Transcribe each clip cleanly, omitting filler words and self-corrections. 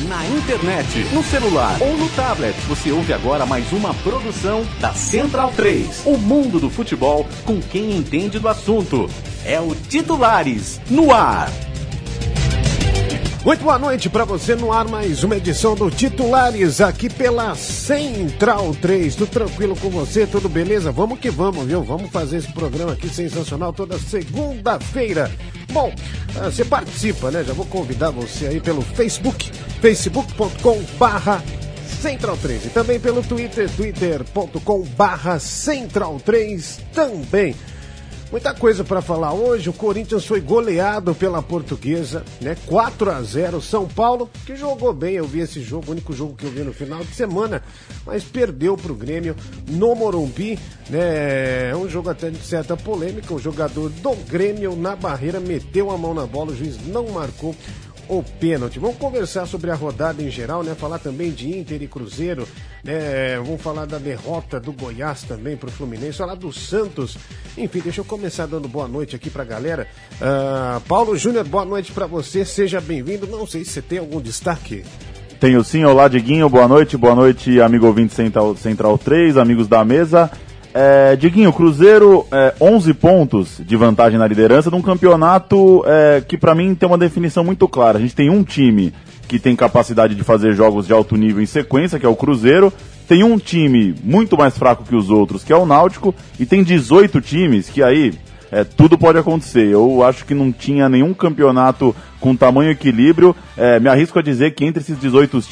na internet, no celular ou no tablet. Você ouve agora mais uma produção da Central 3. O mundo do futebol com quem entende do assunto. É o Titulares no ar. Muito boa noite para você, no ar mais uma edição do Titulares aqui pela Central 3. Tudo tranquilo com você? Tudo beleza? Vamos que vamos, viu? Vamos fazer esse programa aqui sensacional toda segunda-feira. Bom, você participa, né? Já vou convidar você aí pelo Facebook, facebook.com/Central3 e também pelo Twitter, twitter.com/Central3 também. Muita coisa para falar hoje. O Corinthians foi goleado pela Portuguesa, né? 4-0. São Paulo, que jogou bem, eu vi esse jogo, o único jogo que eu vi no final de semana, mas perdeu para o Grêmio no Morumbi, né? É um jogo até de certa polêmica. O jogador do Grêmio na barreira meteu a mão na bola, o juiz não marcou o pênalti. Vamos conversar sobre a rodada em geral, né? Falar também de Inter e Cruzeiro, né? Vamos falar da derrota do Goiás também pro Fluminense, falar do Santos. Enfim, deixa eu começar dando boa noite aqui pra galera. Paulo Júnior, boa noite pra você, seja bem-vindo. Não sei se você tem algum destaque. Tenho sim, olá Diguinho, boa noite, amigo ouvinte Central 3, amigos da mesa. Diguinho, Cruzeiro, 11 pontos de vantagem na liderança de um campeonato que pra mim tem uma definição muito clara. A gente tem um time que tem capacidade de fazer jogos de alto nível em sequência, que é o Cruzeiro. Tem um time muito mais fraco que os outros, que é o Náutico. E tem 18 times que aí tudo pode acontecer. Eu acho que não tinha nenhum campeonato com tamanho e equilíbrio. Me arrisco a dizer que entre esses 18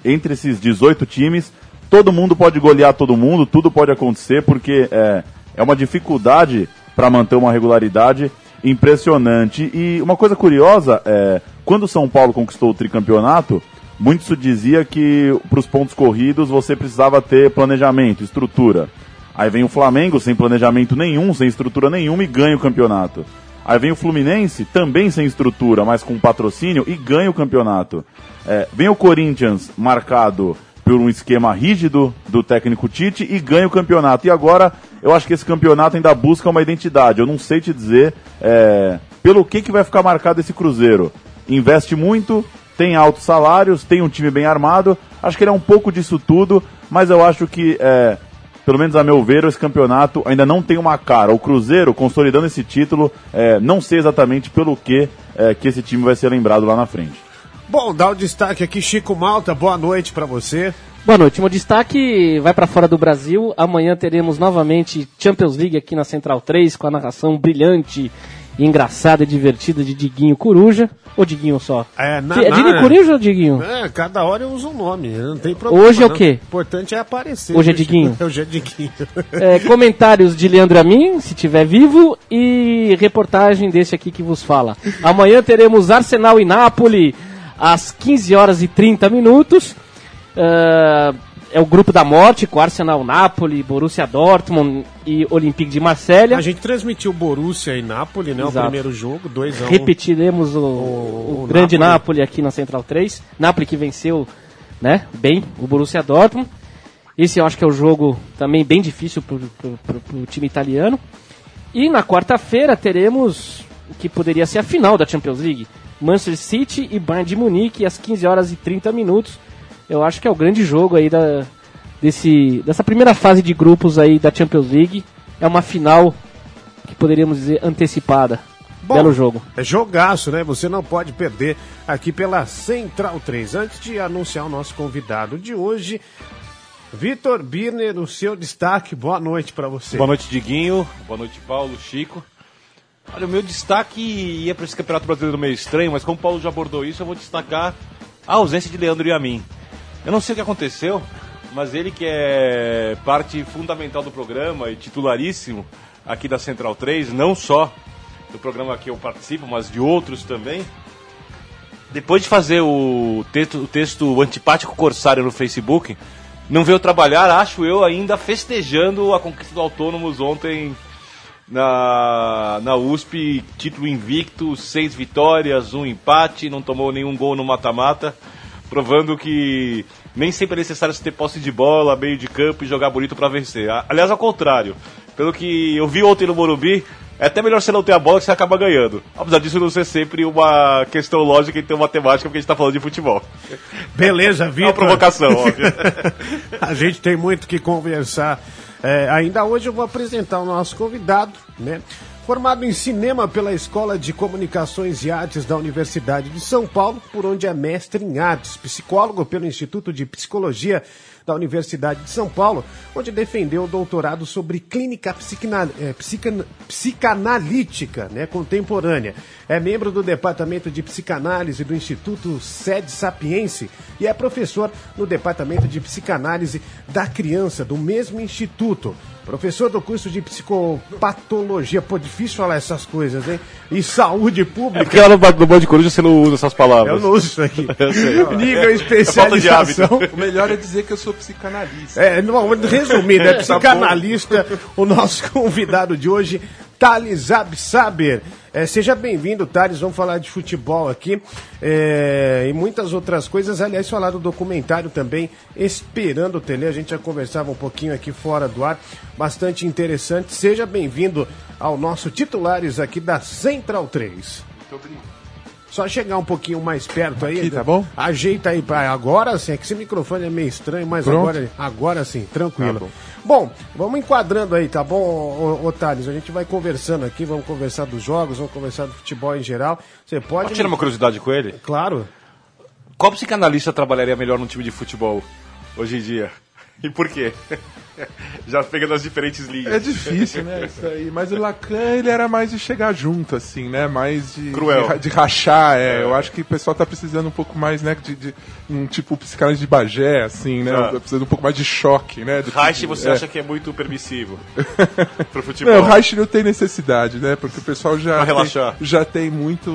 times, todo mundo pode golear todo mundo, tudo pode acontecer, porque é uma dificuldade para manter uma regularidade impressionante. E uma coisa curiosa, quando o São Paulo conquistou o tricampeonato, muito se dizia que para os pontos corridos você precisava ter planejamento, estrutura. Aí vem o Flamengo sem planejamento nenhum, sem estrutura nenhuma e ganha o campeonato. Aí vem o Fluminense, também sem estrutura, mas com patrocínio, e ganha o campeonato. Vem o Corinthians marcado por um esquema rígido do técnico Tite e ganha o campeonato. E agora, eu acho que esse campeonato ainda busca uma identidade. Eu não sei te dizer pelo que vai ficar marcado esse Cruzeiro. Investe muito, tem altos salários, tem um time bem armado. Acho que ele é um pouco disso tudo, mas eu acho que, pelo menos a meu ver, esse campeonato ainda não tem uma cara. O Cruzeiro, consolidando esse título, não sei exatamente pelo que esse time vai ser lembrado lá na frente. Bom, dá o destaque aqui, Chico Malta, boa noite pra você. Boa noite, meu destaque vai pra fora do Brasil. Amanhã teremos novamente Champions League aqui na Central 3, com a narração brilhante, engraçada e divertida de Diguinho Coruja. Ou Diguinho só? Diguinho Coruja ou Diguinho? Cada hora eu uso um nome, não tem problema. Hoje é o quê? O importante é aparecer. Hoje é Diguinho? Hoje é Diguinho. Comentários de Leandro Amin, se tiver vivo, e reportagem desse aqui que vos fala. Amanhã teremos Arsenal e Napoli às 15h30. É o grupo da morte, com Arsenal, Napoli, Borussia Dortmund e Olympique de Marselha. A gente transmitiu Borussia e Napoli, né? Exato. O primeiro jogo, 2-1. Repetiremos o grande Napoli aqui na Central 3. Napoli que venceu, né, bem o Borussia Dortmund. Esse eu acho que é o jogo também bem difícil pro time italiano. E na quarta-feira teremos o que poderia ser a final da Champions League. Manchester City e Bayern de Munique às 15h30. Eu acho que é o grande jogo aí dessa primeira fase de grupos aí da Champions League. É uma final que poderíamos dizer antecipada. Bom, belo jogo. É jogaço, né? Você não pode perder aqui pela Central 3. Antes de anunciar o nosso convidado de hoje, Vitor Birner, o seu destaque. Boa noite para você. Boa noite, Diguinho. Boa noite, Paulo, Chico. Olha, o meu destaque ia para esse Campeonato Brasileiro meio estranho, mas como o Paulo já abordou isso, eu vou destacar a ausência de Leandro e Amin. Eu não sei o que aconteceu, mas ele que é parte fundamental do programa e titularíssimo aqui da Central 3, não só do programa que eu participo, mas de outros também, depois de fazer o texto Antipático Corsário no Facebook, não veio trabalhar, acho eu, ainda festejando a conquista do Autônomos ontem na USP, título invicto, 6 vitórias, 1 empate, não tomou nenhum gol no mata-mata, provando que nem sempre é necessário ter posse de bola, meio de campo e jogar bonito para vencer. Aliás, ao contrário, pelo que eu vi ontem no Morumbi, É até melhor você não ter a bola que você acaba ganhando. Apesar disso não ser sempre uma questão lógica e ter uma matemática, porque a gente tá falando de futebol. Beleza, Vitor. É uma provocação, óbvio. A gente tem muito que conversar. Ainda hoje eu vou apresentar o nosso convidado, né? Formado em cinema pela Escola de Comunicações e Artes da Universidade de São Paulo, por onde é mestre em artes, psicólogo pelo Instituto de Psicologia da Universidade de São Paulo, onde defendeu o doutorado sobre clínica psicanalítica, né, contemporânea. É membro do Departamento de Psicanálise do Instituto Sede Sapiense e é professor no Departamento de Psicanálise da Criança, do mesmo instituto. Professor do curso de psicopatologia, pô, difícil falar essas coisas, hein? E saúde pública. É porque lá no Band de Coruja você não usa essas palavras. Eu não uso isso aqui. Eu sei. Nível especialização. O melhor é dizer que eu sou psicanalista. Resumindo, é psicanalista, o nosso convidado de hoje, Thales Absaber. Seja bem-vindo, Thales, vamos falar de futebol aqui e muitas outras coisas. Aliás, falar do documentário também, Esperando o Tele, a gente já conversava um pouquinho aqui fora do ar, bastante interessante. Seja bem-vindo ao nosso Titulares aqui da Central 3. Muito obrigado. Só chegar um pouquinho mais perto aí. Aqui, tá bom? Ajeita aí, agora sim, é que esse microfone é meio estranho, mas agora sim, tranquilo. Tá bom, vamos enquadrando aí, tá bom, ô Thales? A gente vai conversando aqui, vamos conversar dos jogos, vamos conversar do futebol em geral. Você pode... Pode tirar uma curiosidade com ele? Claro. Qual psicanalista trabalharia melhor num time de futebol hoje em dia? E por quê? Já pegando as diferentes linhas. É difícil, né, isso aí. Mas o Lacan, ele era mais de chegar junto, assim, né? Mais de... Cruel. De rachar, Eu acho que o pessoal tá precisando um pouco mais, né, de um tipo psicanálise de Bagé, assim, né? Tá precisando um pouco mais de choque, né? Reich, você acha que é muito permissivo pro futebol? Não, o Reich não tem necessidade, né? Porque o pessoal já tem muita...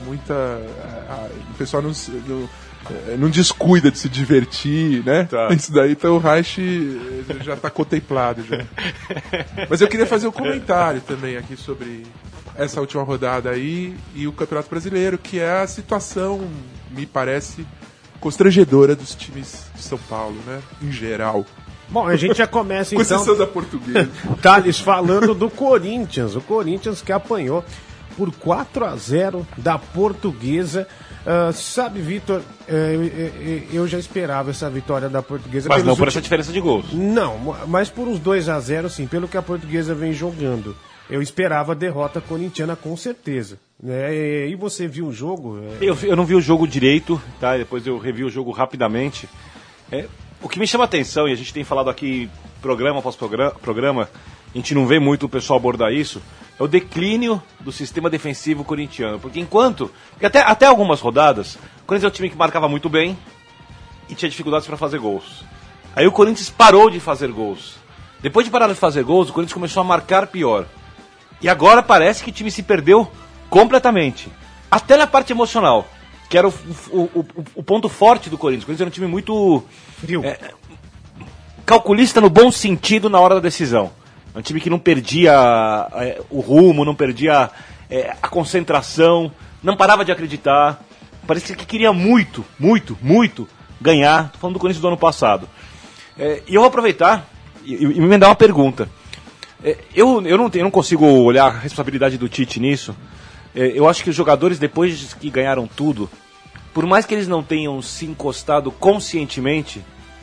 O pessoal não descuida de se divertir, né? Tá. Isso daí, então o Reich já está contemplado já. Mas eu queria fazer um comentário também aqui sobre essa última rodada aí e o Campeonato Brasileiro, que é a situação, me parece, constrangedora dos times de São Paulo, né? Em geral. Bom, a gente já começa Com então... exceção da Portuguesa. Thales, falando do Corinthians. O Corinthians que apanhou por 4-0 da Portuguesa. Sabe, Vitor, eu já esperava essa vitória da Portuguesa. Mas não por essa diferença de gols. Não, mas por uns 2-0, sim, pelo que a Portuguesa vem jogando. Eu esperava a derrota corintiana com certeza. E você viu o jogo? Eu não vi o jogo direito, tá? Depois eu revi o jogo rapidamente. O que me chama a atenção, e a gente tem falado aqui programa após programa, a gente não vê muito o pessoal abordar isso, é o declínio do sistema defensivo corintiano. Porque até algumas rodadas, o Corinthians é um time que marcava muito bem e tinha dificuldades para fazer gols. Aí o Corinthians parou de fazer gols. Depois de parar de fazer gols, o Corinthians começou a marcar pior. E agora parece que o time se perdeu completamente. Até na parte emocional, que era o ponto forte do Corinthians. O Corinthians era um time muito Frio. Calculista no bom sentido na hora da decisão. É um time que não perdia o rumo, não perdia a concentração, não parava de acreditar. Parecia que queria muito, muito, muito ganhar. Estou falando do Corinthians do ano passado. E eu vou aproveitar e me mandar uma pergunta. Eu não consigo olhar a responsabilidade do Tite nisso. Eu acho que os jogadores, depois que ganharam tudo, por mais que eles não tenham se encostado conscientemente,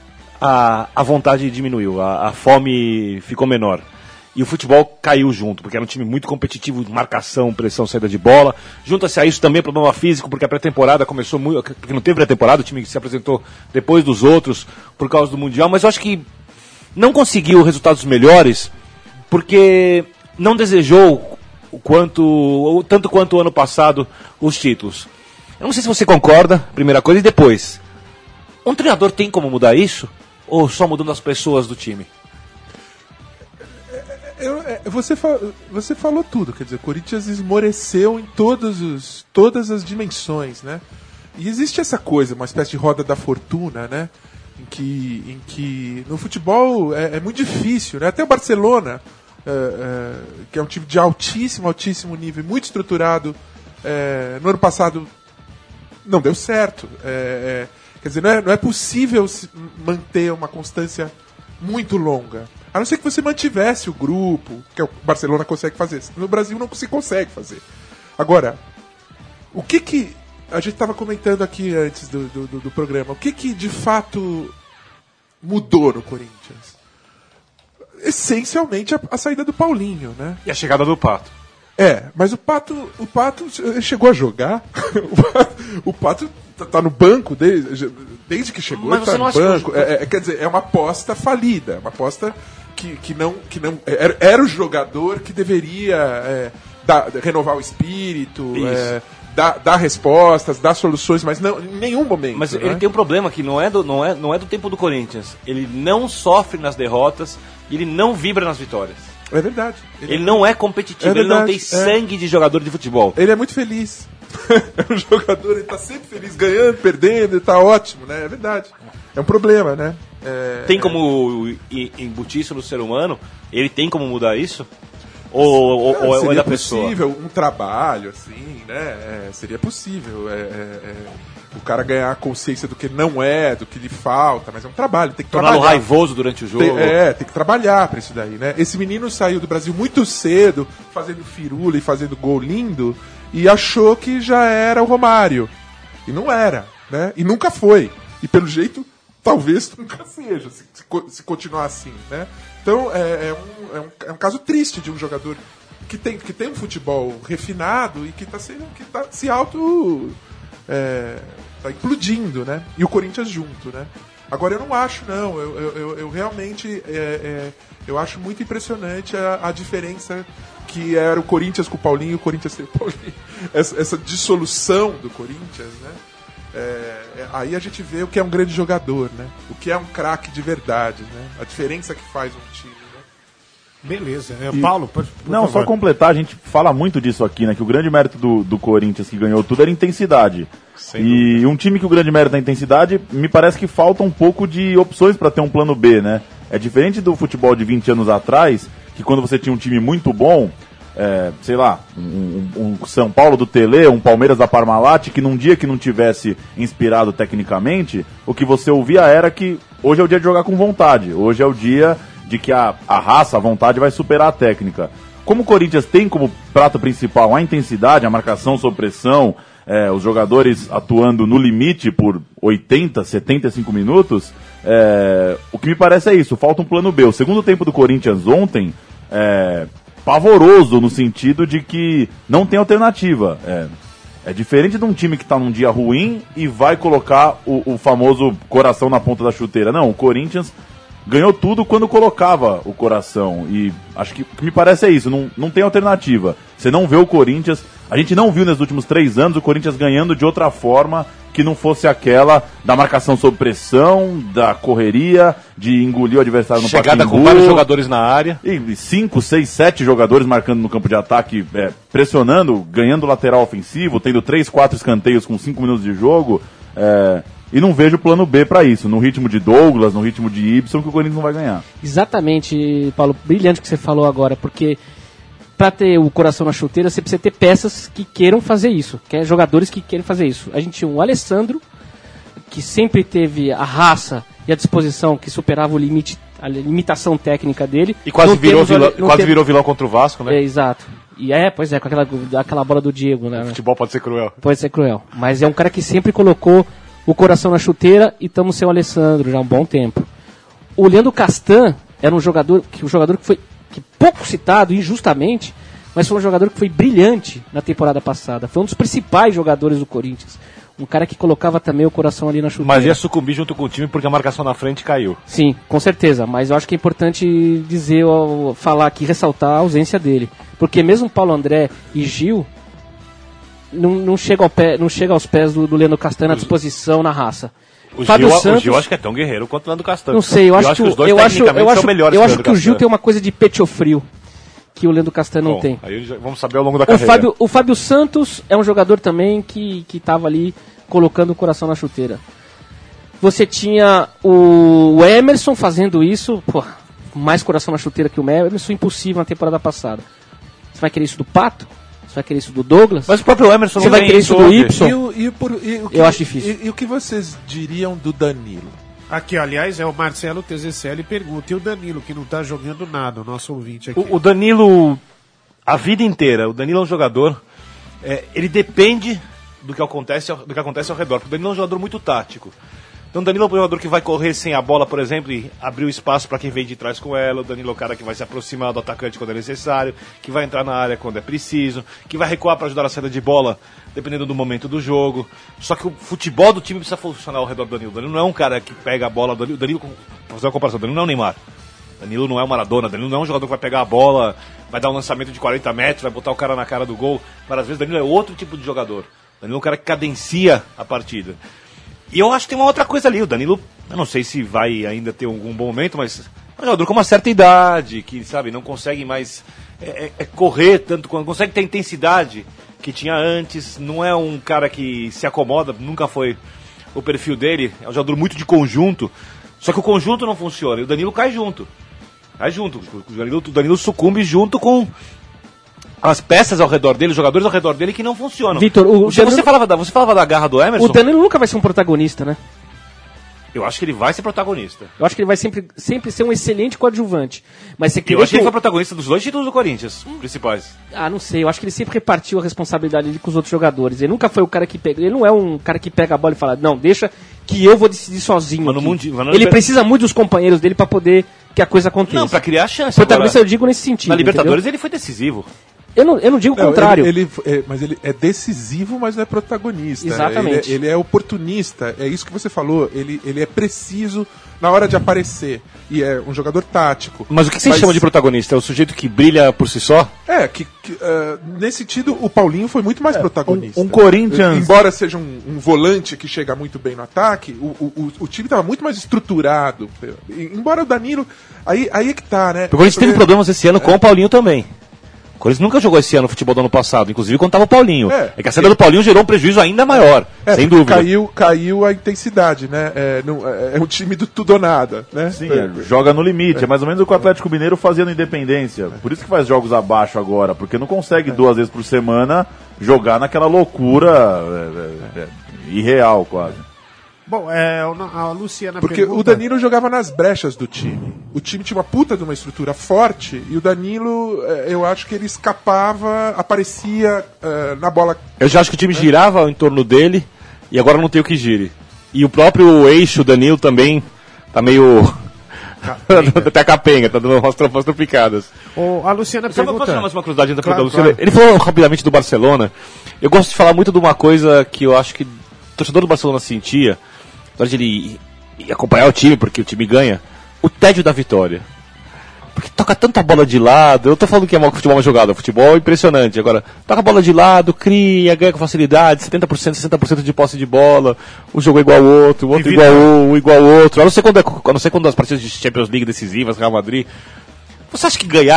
a vontade diminuiu, a fome ficou menor. E o futebol caiu junto, porque era um time muito competitivo, marcação, pressão, saída de bola. Junta-se a isso também problema físico, porque a pré-temporada começou muito... Porque não teve pré-temporada, o time se apresentou depois dos outros, por causa do Mundial. Mas eu acho que não conseguiu resultados melhores, porque não desejou tanto quanto o ano passado os títulos. Eu não sei se você concorda, primeira coisa, e depois. Um treinador tem como mudar isso? Ou só mudando as pessoas do time? Você falou tudo, quer dizer, o Corinthians esmoreceu em todas as dimensões, né? E existe essa coisa, uma espécie de roda da fortuna, né? Em que no futebol é muito difícil, né? Até o Barcelona, que é um time de altíssimo nível, muito estruturado, no ano passado não deu certo. Quer dizer, não é possível manter uma constância muito longa. A não ser que você mantivesse o grupo, que o Barcelona consegue fazer. No Brasil não se consegue fazer. Agora, o que a gente estava comentando aqui antes do programa, o que de fato mudou no Corinthians? Essencialmente a saída do Paulinho, né? E a chegada do Pato. Mas o Pato ele chegou a jogar. O Pato tá no banco desde que chegou. Mas ele você tá não no acha banco. Quer dizer, é uma aposta falida, uma aposta que não era o jogador que deveria renovar o espírito, dar respostas, dar soluções, mas não em nenhum momento. Mas ele tem um problema que não é do tempo do Corinthians. Ele não sofre nas derrotas e ele não vibra nas vitórias. É verdade. Ele não é competitivo, ele não tem sangue de jogador de futebol. Ele é muito feliz. É um jogador, ele tá sempre feliz, ganhando, perdendo, ele tá ótimo, né? É verdade. É um problema, né? Tem como embutir isso no ser humano? Ele tem como mudar isso? Ou é da pessoa? Seria possível um trabalho, assim, né? Seria possível. O cara ganhar a consciência do que não é, do que lhe falta, mas é um trabalho, tem que torná-lo raivoso durante o jogo. Tem que trabalhar pra isso daí, né? Esse menino saiu do Brasil muito cedo, fazendo firula e fazendo gol lindo, e achou que já era o Romário. E não era, né? E nunca foi. E pelo jeito, talvez nunca seja, se continuar assim, né? Então, é um caso triste de um jogador que tem um futebol refinado e que tá se auto... tá implodindo, né? E o Corinthians junto, né? Agora eu não acho, não. Eu realmente eu acho muito impressionante a diferença que era o Corinthians com o Paulinho e o Corinthians sem o Paulinho. Essa dissolução do Corinthians, né? Aí a gente vê o que é um grande jogador, né? O que é um craque de verdade, né? A diferença que faz um time. Beleza. Paulo, por não, favor. só completar, a gente fala muito disso aqui, né? Que o grande mérito do Corinthians, que ganhou tudo, era intensidade. E um time que o grande mérito é a intensidade, me parece que falta um pouco de opções para ter um plano B, né? É diferente do futebol de 20 anos atrás, que quando você tinha um time muito bom, sei lá, um São Paulo do Tele, um Palmeiras da Parmalat, que num dia que não tivesse inspirado tecnicamente, o que você ouvia era que hoje é o dia de jogar com vontade, hoje é o dia de que a raça, a vontade vai superar a técnica. Como o Corinthians tem como prato principal a intensidade, a marcação sob pressão, os jogadores atuando no limite por 80, 75 minutos, o que me parece é isso, falta um plano B. O segundo tempo do Corinthians ontem pavoroso no sentido de que não tem alternativa. É diferente de um time que está num dia ruim e vai colocar o famoso coração na ponta da chuteira. Não, o Corinthians ganhou tudo quando colocava o coração. E acho que o que me parece é isso, não tem alternativa. Você não vê o Corinthians, a gente não viu nos últimos 3 anos o Corinthians ganhando de outra forma que não fosse aquela da marcação sob pressão, da correria, de engolir o adversário no Pacaembu. Chegada com vários jogadores na área. E 5, 6, 7 jogadores marcando no campo de ataque, pressionando, ganhando lateral ofensivo, tendo 3, 4 escanteios com 5 minutos de jogo. E não vejo plano B para isso, no ritmo de Douglas, no ritmo de Ibson, que o Corinthians não vai ganhar. Exatamente, Paulo, brilhante o que você falou agora, porque para ter o coração na chuteira, você precisa ter peças que queiram fazer isso, jogadores que queiram fazer isso. A gente tinha o Alessandro, que sempre teve a raça e a disposição que superava o limite, a limitação técnica dele. E quase virou vilão contra o Vasco, né? Exato. E pois é, com aquela bola do Diego, né? O futebol pode ser cruel. Pode ser cruel, mas é um cara que sempre colocou o coração na chuteira e estamos sem o Alessandro já há um bom tempo. O Leandro Castan era um jogador que foi pouco citado, injustamente, mas foi um jogador que foi brilhante na temporada passada. Foi um dos principais jogadores do Corinthians. Um cara que colocava também o coração ali na chuteira. Mas ia sucumbir junto com o time porque a marcação na frente caiu. Sim, com certeza. Mas eu acho que é importante dizer, falar aqui, ressaltar a ausência dele. Porque mesmo Paulo André e Gil não chega aos pés do Leandro Castan na disposição, na raça. O Gil acho que é tão guerreiro quanto o Leandro Castan. Não sei, eu acho que os dois tecnicamente são melhores. Eu acho que o Gil tem uma coisa de pecho frio que o Leandro Castan não tem. Aí vamos saber ao longo da carreira. O Fábio Santos é um jogador também que estava ali colocando o coração na chuteira. Você tinha o Emerson fazendo isso, mais coração na chuteira que o Emerson, impossível na temporada passada. Você vai querer isso do Pato? Você vai querer isso do Douglas? Mas o próprio Emerson não vai querer isso do Ibson? Eu acho difícil. E o que vocês diriam do Danilo? Aqui, aliás, é o Marcelo TZCL pergunta, e o Danilo, que não tá jogando nada, o nosso ouvinte aqui. O Danilo, a vida inteira, o Danilo é um jogador, ele depende do que acontece ao redor, porque o Danilo é um jogador muito tático. Então o Danilo é um jogador que vai correr sem a bola, por exemplo, e abrir o espaço para quem vem de trás com ela. O Danilo é o cara que vai se aproximar do atacante quando é necessário, que vai entrar na área quando é preciso, que vai recuar para ajudar a saída de bola, dependendo do momento do jogo. Só que o futebol do time precisa funcionar ao redor do Danilo. O Danilo não é um cara que pega a bola. O Danilo, pra fazer uma comparação, o Danilo não é o Neymar. O Danilo não é o Maradona. O Danilo não é um jogador que vai pegar a bola, vai dar um lançamento de 40 metros, vai botar o cara na cara do gol. Várias vezes o Danilo é outro tipo de jogador. O Danilo é um cara que cadencia a partida. E eu acho que tem uma outra coisa ali. O Danilo, eu não sei se vai ainda ter algum bom momento, mas é um jogador com uma certa idade, que, sabe, não consegue mais correr tanto, não consegue ter a intensidade que tinha antes. Não é um cara que se acomoda, nunca foi o perfil dele. É um jogador muito de conjunto. Só que o conjunto não funciona e o Danilo cai junto. O Danilo sucumbe junto com as peças ao redor dele, os jogadores ao redor dele que não funcionam. Vitor, você falava da garra do Emerson. O Danilo nunca vai ser um protagonista, né? Eu acho que ele vai ser protagonista. Eu acho que ele vai sempre ser um excelente coadjuvante. Mas eu acho que ele foi protagonista dos 2 títulos do Corinthians, principais. Ah, não sei. Eu acho que ele sempre repartiu a responsabilidade ali com os outros jogadores. Ele nunca foi o cara que pega. Ele não é um cara que pega a bola e fala, não, deixa que eu vou decidir sozinho. Ele precisa muito dos companheiros dele pra poder que a coisa aconteça. Não, pra criar chance. Protagonista eu digo nesse sentido. Na Libertadores entendeu? Ele foi decisivo. Eu não digo o contrário. Mas ele é decisivo, mas não é protagonista. Exatamente. Ele é oportunista, é isso que você falou. Ele é preciso na hora de aparecer. E é um jogador tático. Mas o que você chama de protagonista? É o sujeito que brilha por si só? Nesse sentido, o Paulinho foi muito mais protagonista. Um Corinthians... Embora seja um volante que chega muito bem no ataque, o time estava muito mais estruturado. Embora o Danilo... Aí é que tá, né? O Corinthians teve problemas esse ano com o Paulinho também. O Corinthians nunca jogou esse ano o futebol do ano passado, inclusive quando estava o Paulinho. É que a saída do Paulinho gerou um prejuízo ainda maior, sem dúvida. Caiu a intensidade, né? É um time do tudo ou nada, né? Sim, joga no limite. É mais ou menos o que o Atlético Mineiro fazia no Independência. Por isso que faz jogos abaixo agora, porque não consegue 2 vezes por semana jogar naquela loucura irreal quase. Bom, a Luciana porque pergunta... o Danilo jogava nas brechas do time. O time tinha uma puta de uma estrutura forte e o Danilo, eu acho que ele escapava, aparecia na bola. Eu já acho que o time girava em torno dele e agora não tem o que gire. E o próprio eixo Danilo também tá meio... Até capenga, tá dando umas tropicadas. A Luciana pergunta... Posso falar mais uma curiosidade ainda claro, da Luciana? Claro. Ele falou rapidamente do Barcelona. Eu gosto de falar muito de uma coisa que eu acho que o torcedor do Barcelona sentia, na hora de ele acompanhar o time, porque o time ganha, o tédio da vitória. Porque toca tanta bola de lado, eu tô falando que é futebol uma jogada, futebol é impressionante. Agora, toca a bola de lado, cria, ganha com facilidade, 70%, 60% de posse de bola, um jogo é igual ao outro, o outro igual ao outro. A não ser quando as partidas de Champions League decisivas, Real Madrid. Você acha que ganhar,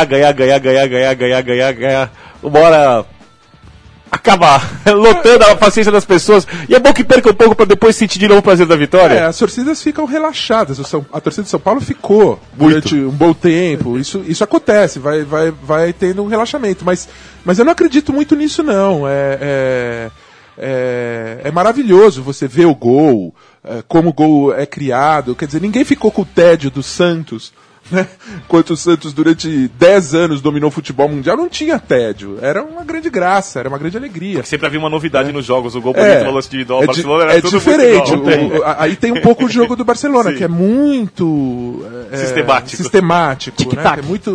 uma hora acaba lotando a paciência das pessoas e é bom que perca um pouco para depois sentir de novo o prazer da vitória? As torcidas ficam relaxadas. A torcida de São Paulo ficou durante um bom tempo. Isso acontece, vai tendo um relaxamento. Mas eu não acredito muito nisso, não. É maravilhoso você ver o gol, como o gol é criado. Quer dizer, ninguém ficou com o tédio do Santos. Né? Enquanto o Santos durante 10 anos dominou o futebol mundial, não tinha tédio. Era uma grande graça, era uma grande alegria. Porque sempre havia uma novidade nos jogos, o gol bonito, o lance individual, o Barcelona era tudo diferente. Aí tem um pouco o jogo do Barcelona, que é muito sistemático, né?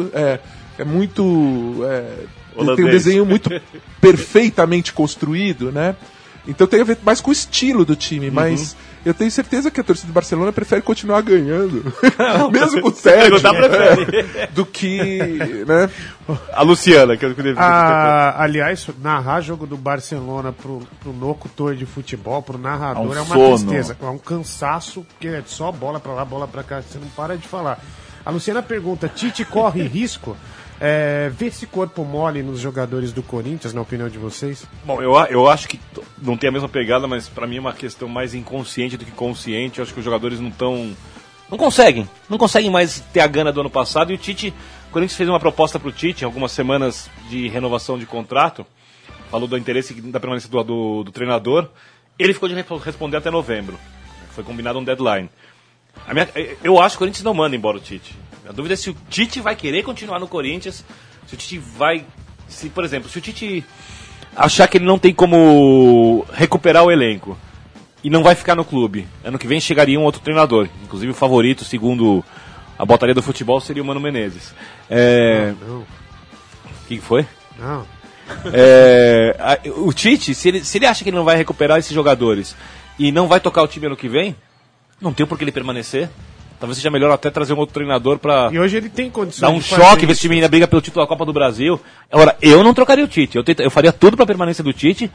Tem um desenho muito perfeitamente construído, né? Então tem a ver mais com o estilo do time, mas eu tenho certeza que a torcida do Barcelona prefere continuar ganhando, mesmo com o tédio, do que, né? A Luciana, que eu aliás, narrar jogo do Barcelona pro locutor de futebol, pro narrador, é uma tristeza, é um cansaço, porque é só bola pra lá, bola pra cá, você não para de falar. A Luciana pergunta, Tite corre risco? Vê esse corpo mole nos jogadores do Corinthians, na opinião de vocês? Bom, eu acho que não tem a mesma pegada, mas pra mim é uma questão mais inconsciente do que consciente. Eu acho que os jogadores não conseguem mais ter a gana do ano passado. E o Corinthians fez uma proposta pro Tite, algumas semanas de renovação de contrato, falou do interesse da permanência do treinador. Ele ficou de responder até novembro. Foi combinado um deadline. Eu acho que o Corinthians não manda embora o Tite. A dúvida é se o Tite vai querer continuar no Corinthians, se o Tite vai... por exemplo, se o Tite achar que ele não tem como recuperar o elenco e não vai ficar no clube, ano que vem chegaria um outro treinador. Inclusive o favorito, segundo a botaria do futebol, seria o Mano Menezes. O que foi? Não. O Tite, se ele acha que ele não vai recuperar esses jogadores e não vai tocar o time ano que vem, não tem por que ele permanecer. Talvez seja melhor até trazer um outro treinador pra E hoje ele tem condições dar um de fazer choque, ver se o isso. time ainda briga pelo título da Copa do Brasil. Agora, eu não trocaria o Tite. Eu faria tudo pra permanência do Tite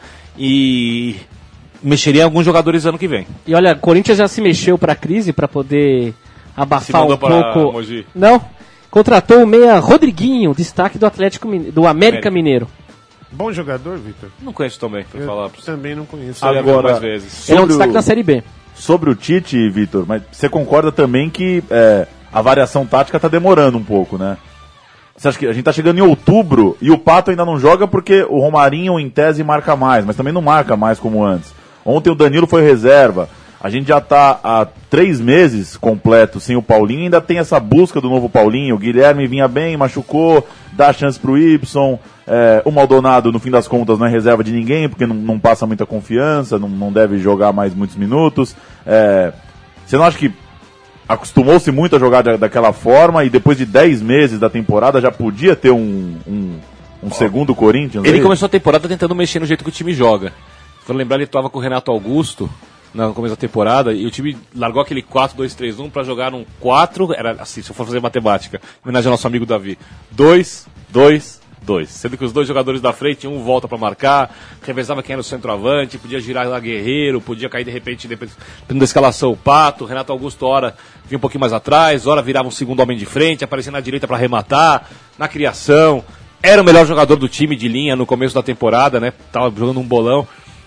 e mexeria em alguns jogadores ano que vem. E olha, o Corinthians já se mexeu pra crise pra poder Se abafar mandou um para pouco. Mogi. Não, contratou o meia Rodriguinho, destaque do do América Mineiro. Bom jogador, Vitor? Não conheço também, pra falar pra você. Também não conheço. Agora- mais vezes. Ele é um Sobre destaque o- da Série B. Sobre o Tite, Vitor, mas você concorda também que a variação tática tá demorando um pouco, né? Você acha que a gente tá chegando em outubro e o Pato ainda não joga porque o Romarinho, em tese, marca mais, mas também não marca mais como antes. Ontem o Danilo foi reserva. A gente já tá há 3 meses completo sem o Paulinho, ainda tem essa busca do novo Paulinho. O Guilherme vinha bem, machucou, dá chance pro Y. O Maldonado, no fim das contas, não é reserva de ninguém, porque não passa muita confiança, não deve jogar mais muitos minutos. Você não acha que acostumou-se muito a jogar daquela forma e depois de 10 meses da temporada já podia ter um segundo Corinthians? Ele aí? começou a temporada tentando mexer no jeito que o time joga. Se for lembrar, ele atuava com o Renato Augusto no começo da temporada e o time largou aquele 4-2-3-1 pra jogar num 4, era assim, se eu for fazer matemática, em homenagem ao nosso amigo Davi, 2-2-2. Sendo que os dois jogadores da frente, um volta pra marcar, revezava quem era o centroavante, podia girar lá Guerreiro, podia cair de repente, dependendo da escalação, o Pato, Renato Augusto, ora vinha um pouquinho mais atrás, ora virava um segundo homem de frente, aparecia na direita pra arrematar, na criação. Era o melhor jogador do time de linha no começo da temporada, né? Tava jogando um bolão.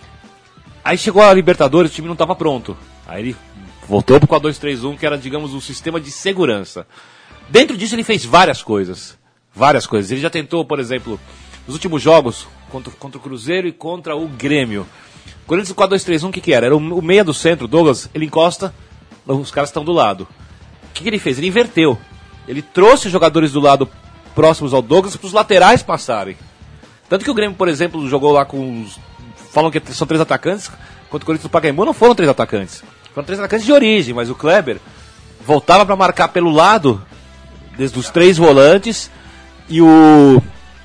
Aí chegou a Libertadores, o time não estava pronto. Aí ele voltou pro 4-2-3-1, que era, digamos, um sistema de segurança. Dentro disso ele fez várias coisas. Várias coisas. Ele já tentou, por exemplo, nos últimos jogos, contra o Cruzeiro e contra o Grêmio. Quando ele disse 4-2-3-1, o que era? Era o meia do centro, Douglas, ele encosta, os caras estão do lado. O que ele fez? Ele inverteu. Ele trouxe os jogadores do lado próximos ao Douglas para os laterais passarem. Tanto que o Grêmio, por exemplo, jogou lá com os... Falam que são 3 atacantes, enquanto o Corinthians do Pacaembu não foram 3 atacantes. Foram 3 atacantes de origem, mas o Kleber voltava para marcar pelo lado, desde os 3 volantes, e o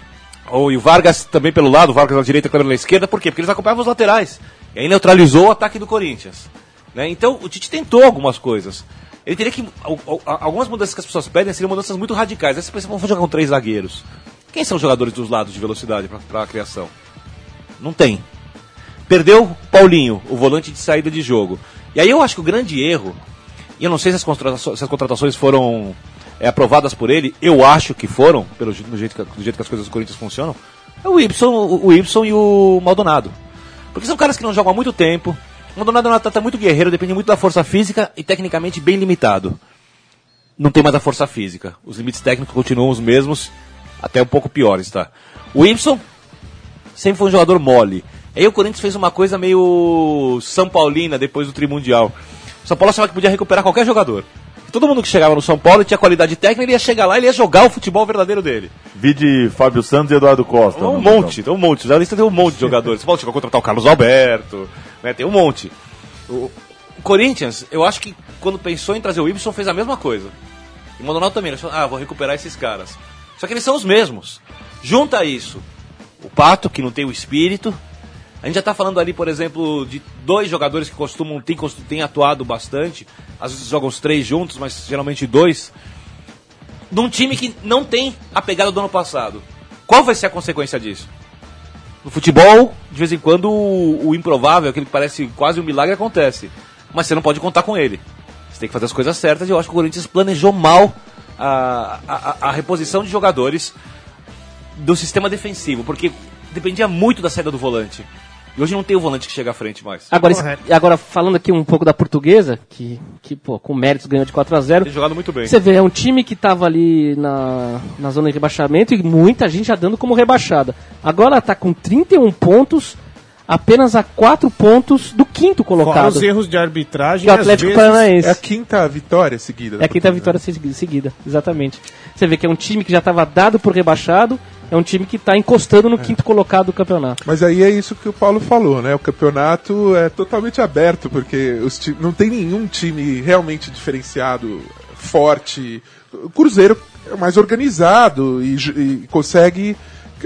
Vargas também pelo lado, o Vargas na direita e o Kleber na esquerda. Por quê? Porque eles acompanhavam os laterais. E aí neutralizou o ataque do Corinthians. Né? Então o Tite tentou algumas coisas. Ele teria que... Algumas mudanças que as pessoas pedem seriam mudanças muito radicais. Aí você pensa, vamos jogar com 3 zagueiros. Quem são os jogadores dos lados de velocidade para a criação? Não tem. Perdeu o Paulinho, o volante de saída de jogo. E aí eu acho que o grande erro, e eu não sei se as contratações foram aprovadas por ele, eu acho que foram, do jeito que as coisas do Corinthians funcionam, é o Y e o Maldonado. Porque são caras que não jogam há muito tempo. O Maldonado é um atleta muito guerreiro, depende muito da força física e tecnicamente bem limitado. Não tem mais a força física. Os limites técnicos continuam os mesmos, até um pouco piores, tá? O Y sempre foi um jogador mole. Aí o Corinthians fez uma coisa meio São Paulina depois do Trimundial. O São Paulo achava que podia recuperar qualquer jogador. Todo mundo que chegava no São Paulo e tinha qualidade técnica, ele ia chegar lá e ele ia jogar o futebol verdadeiro dele. Vide Fábio Santos e Eduardo Costa. Um monte. A lista tem um monte de jogadores. Você pode chegou a contratar o Carlos Alberto, né? Tem um monte. O Corinthians, eu acho que quando pensou em trazer o Ibson, fez a mesma coisa. E o Maldonado também, ele achou, vou recuperar esses caras. Só que eles são os mesmos. Junta isso, o Pato, que não tem o espírito. A gente já está falando ali, por exemplo, de 2 jogadores que têm atuado bastante. Às vezes jogam os 3 juntos, mas geralmente 2. Num time que não tem a pegada do ano passado. Qual vai ser a consequência disso? No futebol, de vez em quando, o improvável, aquele que parece quase um milagre, acontece. Mas você não pode contar com ele. Você tem que fazer as coisas certas e eu acho que o Corinthians planejou mal a reposição de jogadores do sistema defensivo, porque dependia muito da saída do volante. E hoje não tem o volante que chega à frente mais. Agora falando aqui um pouco da Portuguesa, que pô, com méritos ganhou de 4-0. Tem jogado muito bem. Você vê, é um time que estava ali na zona de rebaixamento e muita gente já dando como rebaixada. Agora está com 31 pontos apenas a 4 pontos do quinto Fora colocado. os erros de arbitragem, Que é o às Atlético vezes, Paranaense. É a quinta vitória seguida. É a quinta vitória seguida, exatamente. Você vê que é um time que já estava dado por rebaixado, é um time que está encostando no quinto colocado do campeonato. Mas aí é isso que o Paulo falou, né? O campeonato é totalmente aberto, porque não tem nenhum time realmente diferenciado, forte. O Cruzeiro é mais organizado e consegue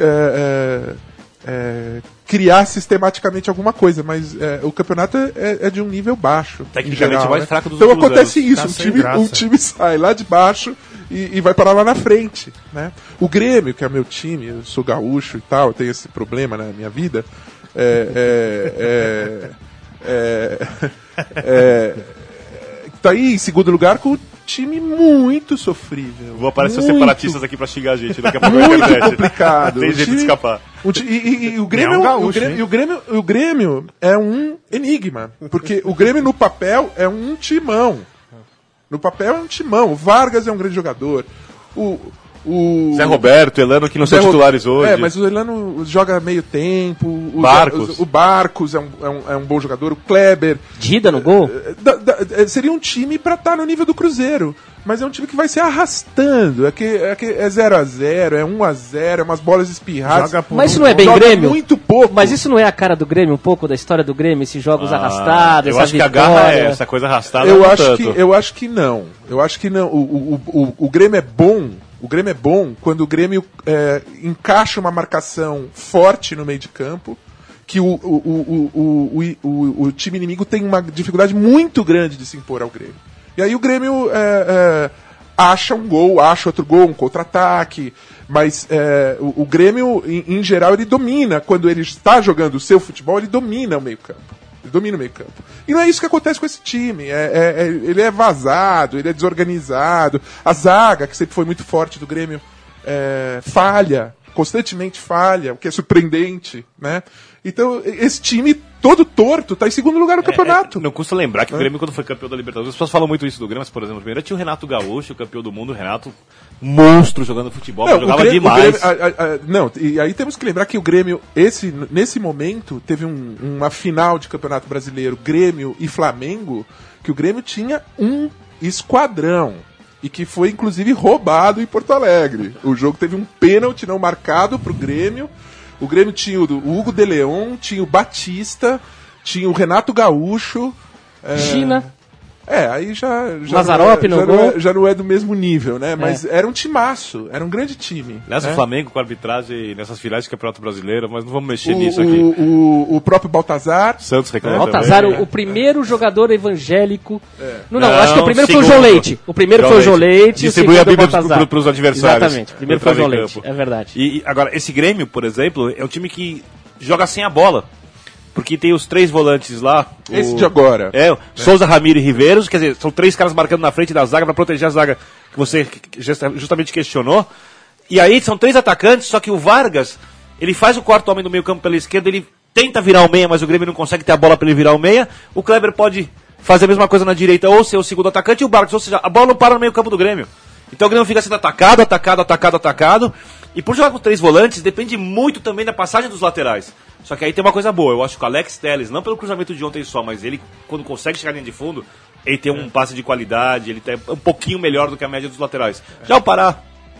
criar sistematicamente alguma coisa, mas o campeonato é de um nível baixo. Tecnicamente em geral, é mais né? fraco dos Então outros acontece anos. isso, Tá um sem time, graça. um time sai lá de baixo e vai parar lá na frente, né? O Grêmio, que é meu time, eu sou gaúcho e tal, eu tenho esse problema na minha vida, tá aí em segundo lugar com um time muito sofrível. Vou aparecer muito, separatistas aqui pra xingar a gente daqui a pouco na muito internet. complicado. Tem Um jeito de time- escapar. E o Grêmio, É um gaúcho, hein? o Grêmio é um enigma, porque o Grêmio no papel é um timão. No papel é um timão. O Vargas é um grande jogador. O Zé Roberto, Elano, que não são titulares hoje. É, mas o Elano joga meio tempo. Barcos. O Barcos é um bom jogador. O Kleber. Dida no gol? Seria um time pra estar no nível do Cruzeiro. Mas é um time que vai se arrastando. É 0x0, é 1x0, é umas bolas espirradas. Joga por Mas isso um não é bem Joga Grêmio? muito pouco. Mas isso não é a cara do Grêmio, um pouco da história do Grêmio, esses jogos arrastados, Eu essa acho que a vitória? garra é essa coisa arrastada. Eu não acho tanto. que, eu acho que não. Eu acho que não. O Grêmio é bom. O Grêmio é bom quando o Grêmio encaixa uma marcação forte no meio de campo, que o time inimigo tem uma dificuldade muito grande de se impor ao Grêmio. E aí o Grêmio acha um gol, acha outro gol, um contra-ataque, mas o Grêmio, em geral, ele domina. Quando ele está jogando o seu futebol, ele domina o meio campo. Ele domina o meio campo. E não é isso que acontece com esse time. Ele é vazado, ele é desorganizado. A zaga, que sempre foi muito forte do Grêmio, falha, constantemente falha, o que é surpreendente, né? Então, esse time todo torto tá em segundo lugar no campeonato. Não custa lembrar que o Grêmio, quando foi campeão da Libertadores, as pessoas falam muito isso do Grêmio, mas, por exemplo, primeiro tinha o Renato Gaúcho, o campeão do mundo, o Renato, monstro jogando futebol, Não, jogava o Grêmio, demais. Não, e aí temos que lembrar que o Grêmio, nesse momento, teve uma final de Campeonato Brasileiro, Grêmio e Flamengo, que o Grêmio tinha um esquadrão. E que foi, inclusive, roubado em Porto Alegre. O jogo teve um pênalti não marcado pro Grêmio. O Grêmio tinha o Hugo de Leon, tinha o Batista, tinha o Renato Gaúcho. China. Aí já Mazzaropi no gol. já não é do mesmo nível, né? Mas era um timaço, era um grande time. Aliás, né? o Flamengo com a arbitragem nessas finais de Campeonato Brasileiro, mas não vamos mexer nisso aqui. O próprio Baltazar. Santos reclama Baltazar, também. o primeiro jogador evangélico. Não, Não, acho que o primeiro foi o segundo. João Leite. O primeiro foi o João Leite. Distribui o a segundo Bíblia o Baltazar. para os adversários. Exatamente. O primeiro foi o João Entrava em Leite. campo. É verdade. E agora, esse Grêmio, por exemplo, é um time que joga sem a bola. Porque tem os 3 volantes lá. Esse de agora. Souza, Ramiro e Riveiros. Quer dizer, são 3 caras marcando na frente da zaga para proteger a zaga que você justamente questionou. E aí são 3 atacantes, só que o Vargas, ele faz o quarto homem do meio campo pela esquerda, ele tenta virar o meia, mas o Grêmio não consegue ter a bola para ele virar o meia. O Kleber pode fazer a mesma coisa na direita ou ser o segundo atacante e o Barcos, ou seja, a bola não para no meio campo do Grêmio. Então o Grêmio fica sendo atacado. E por jogar com 3 volantes, depende muito também da passagem dos laterais. Só que aí tem uma coisa boa, eu acho que o Alex Telles, não pelo cruzamento de ontem só, mas ele, quando consegue chegar linha de fundo, ele tem um passe de qualidade, ele é um pouquinho melhor do que a média dos laterais. Já o Pará...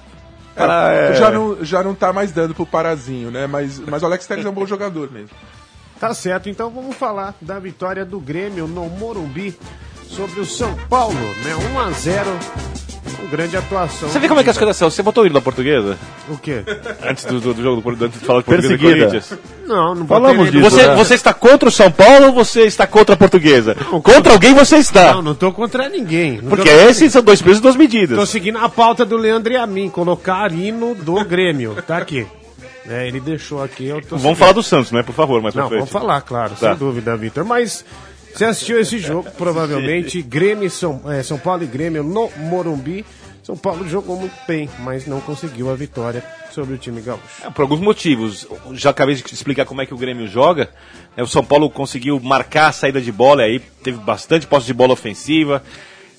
Já não tá mais dando pro Parazinho, né? Mas o Alex Telles é um bom jogador mesmo. Tá certo, então vamos falar da vitória do Grêmio no Morumbi sobre o São Paulo, né? 1x0, com grande atuação. Você vê como é que as coisas são? Você botou o hino da portuguesa? O quê? Antes do jogo, antes de falar de portuguesa e Perseguida. Corinthians? Não Falamos botei disso, nem- né? Você está contra o São Paulo ou você está contra a portuguesa? Contra alguém você está. Não tô contra ninguém. Não Porque tô contra esses são 2 pesos e 2 medidas. Tô seguindo a pauta do Leandro e a mim, colocar hino do Grêmio. Tá aqui. Ele deixou aqui, eu tô Vamos falar do Santos, né? Por favor, mais pra Não, frente. vamos falar, claro, Tá. sem dúvida, Vitor. Mas você assistiu esse jogo, provavelmente, Grêmio e São Paulo e Grêmio no Morumbi. São Paulo jogou muito bem, mas não conseguiu a vitória sobre o time gaúcho. Por alguns motivos. Já acabei de explicar como é que o Grêmio joga. O São Paulo conseguiu marcar a saída de bola, aí teve bastante posse de bola ofensiva.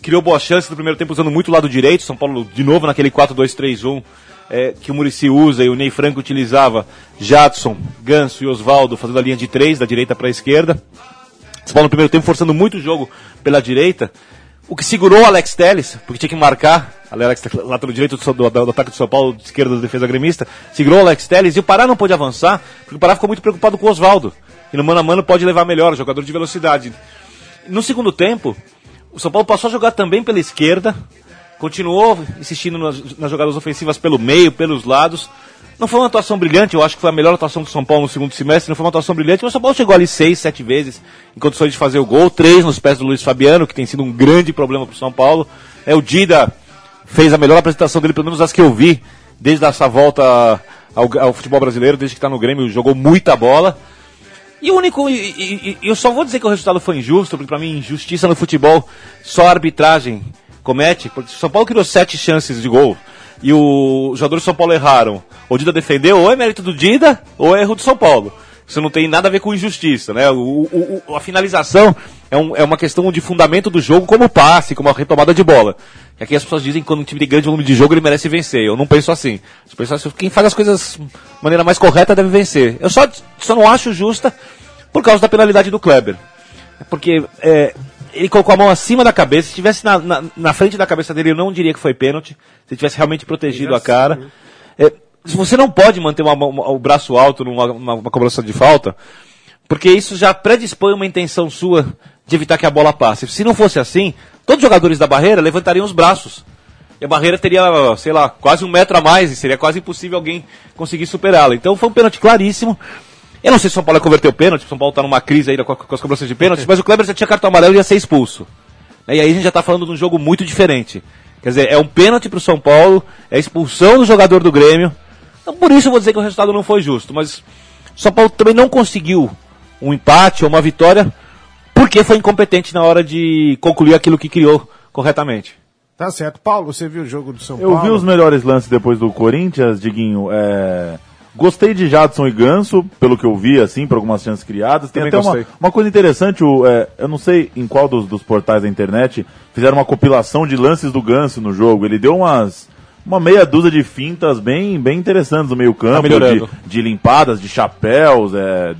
criou boas chances no primeiro tempo usando muito o lado direito. São Paulo de novo naquele 4-2-3-1 que o Muricy usa e o Ney Franco utilizava. Jadson, Ganso e Osvaldo fazendo a linha de 3, da direita para a esquerda. São Paulo no primeiro tempo forçando muito o jogo pela direita. O que segurou o Alex Telles, porque tinha que marcar, Alex lá pelo direito do ataque do São Paulo, de esquerda da defesa gremista, segurou o Alex Telles e o Pará não pôde avançar, porque o Pará ficou muito preocupado com o Osvaldo. E no mano a mano pode levar melhor, jogador de velocidade. No segundo tempo, o São Paulo passou a jogar também pela esquerda, continuou insistindo nas jogadas ofensivas pelo meio, pelos lados. Não foi uma atuação brilhante, eu acho que foi a melhor atuação do São Paulo no segundo semestre, não foi uma atuação brilhante, mas o São Paulo chegou ali 6, 7 vezes em condições de fazer o gol, 3 nos pés do Luiz Fabiano, que tem sido um grande problema para o São Paulo. O Dida fez a melhor apresentação dele, pelo menos as que eu vi, desde essa volta ao futebol brasileiro, desde que está no Grêmio, jogou muita bola. E o único, eu só vou dizer que o resultado foi injusto, porque para mim injustiça no futebol só a arbitragem comete, porque o São Paulo criou 7 chances de gol e os jogadores do São Paulo erraram. O Dida defendeu, ou é mérito do Dida, ou é erro do São Paulo. Isso não tem nada a ver com injustiça, né? A finalização é uma questão de fundamento do jogo, como o passe, como a retomada de bola. E aqui as pessoas dizem que quando um time tem grande volume de jogo, ele merece vencer. Eu não penso assim. Eu penso assim, quem faz as coisas de maneira mais correta deve vencer. Eu só não acho justa por causa da penalidade do Kleber. Porque ele colocou a mão acima da cabeça. Se estivesse na frente da cabeça dele, eu não diria que foi pênalti. Se tivesse realmente protegido a cara. Você não pode manter o braço alto numa cobrança de falta, porque isso já predispõe uma intenção sua de evitar que a bola passe. Se não fosse assim, todos os jogadores da barreira levantariam os braços. E a barreira teria, sei lá, quase 1 metro a mais, e seria quase impossível alguém conseguir superá-la. Então foi um pênalti claríssimo. Eu não sei se o São Paulo ia converter o pênalti, o São Paulo está numa crise aí com as cobranças de pênalti, mas o Kleber já tinha cartão amarelo e ia ser expulso. E aí a gente já está falando de um jogo muito diferente. Quer dizer, é um pênalti para o São Paulo, é a expulsão do jogador do Grêmio. Então, por isso eu vou dizer que o resultado não foi justo, mas o São Paulo também não conseguiu um empate ou uma vitória porque foi incompetente na hora de concluir aquilo que criou corretamente. Tá certo. Paulo, você viu o jogo do São Paulo? Eu vi os melhores lances depois do Corinthians, Diguinho. Gostei de Jadson e Ganso, pelo que eu vi, assim, por algumas chances criadas. Tem também até uma coisa interessante, eu não sei em qual dos portais da internet fizeram uma compilação de lances do Ganso no jogo. Ele deu uma meia dúzia de fintas bem interessantes no meio campo, de limpadas, de chapéus,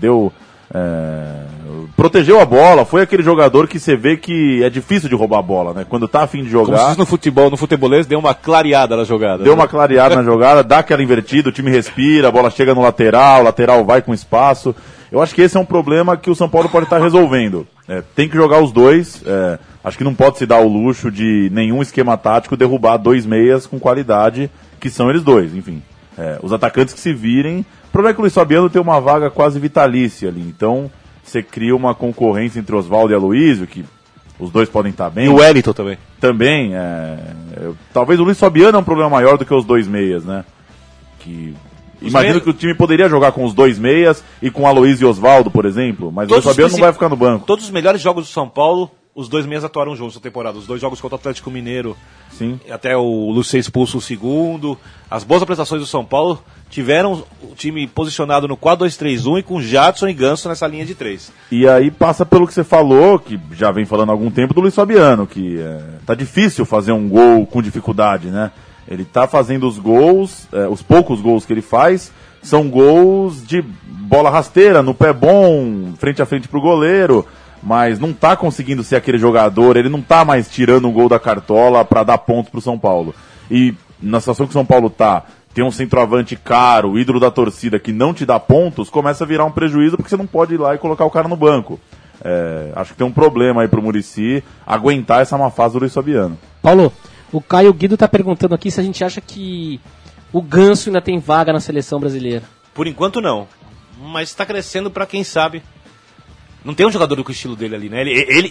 protegeu a bola, foi aquele jogador que você vê que é difícil de roubar a bola, né? Quando tá a fim de jogar... Como se no futebol, no futebolês, deu uma clareada na jogada. Deu uma clareada na jogada, dá aquela invertida, o time respira, a bola chega no lateral, o lateral vai com espaço. Eu acho que esse é um problema que o São Paulo pode estar resolvendo. Tem que jogar os dois, acho que não pode se dar o luxo de nenhum esquema tático derrubar 2 meias com qualidade, que são eles dois, enfim. Os atacantes que se virem... O problema é que o Luiz Fabiano tem uma vaga quase vitalícia ali, então você cria uma concorrência entre Osvaldo e Aloysio, que os dois podem estar bem. E o Wellington também. Também, talvez o Luiz Fabiano é um problema maior do que os 2 meias, né? Imagino que o time poderia jogar com os 2 meias e com Aloysio e Osvaldo, por exemplo, mas o Luiz Fabiano não vai ficar no banco. Todos os melhores jogos do São Paulo, os 2 meias atuaram juntos na temporada. Os 2 jogos contra o Atlético Mineiro, sim, até o Lúcio expulso o segundo. As boas apresentações do São Paulo tiveram o time posicionado no 4-2-3-1 e com Jadson e Ganso nessa linha de 3. E aí passa pelo que você falou, que já vem falando há algum tempo, do Luiz Fabiano, que tá difícil fazer um gol com dificuldade, né? Ele tá fazendo os gols, os poucos gols que ele faz, são gols de bola rasteira, no pé bom, frente a frente pro goleiro, mas não tá conseguindo ser aquele jogador, ele não tá mais tirando um gol da cartola para dar pontos pro São Paulo. E na situação que o São Paulo tá, tem um centroavante caro, ídolo da torcida, que não te dá pontos, começa a virar um prejuízo porque você não pode ir lá e colocar o cara no banco. Acho que tem um problema aí pro Muricy aguentar essa má fase do Luiz Fabiano. Paulo, o Caio Guido tá perguntando aqui se a gente acha que o Ganso ainda tem vaga na seleção brasileira. Por enquanto não, mas está crescendo para quem sabe. Não tem um jogador com o estilo dele ali, né?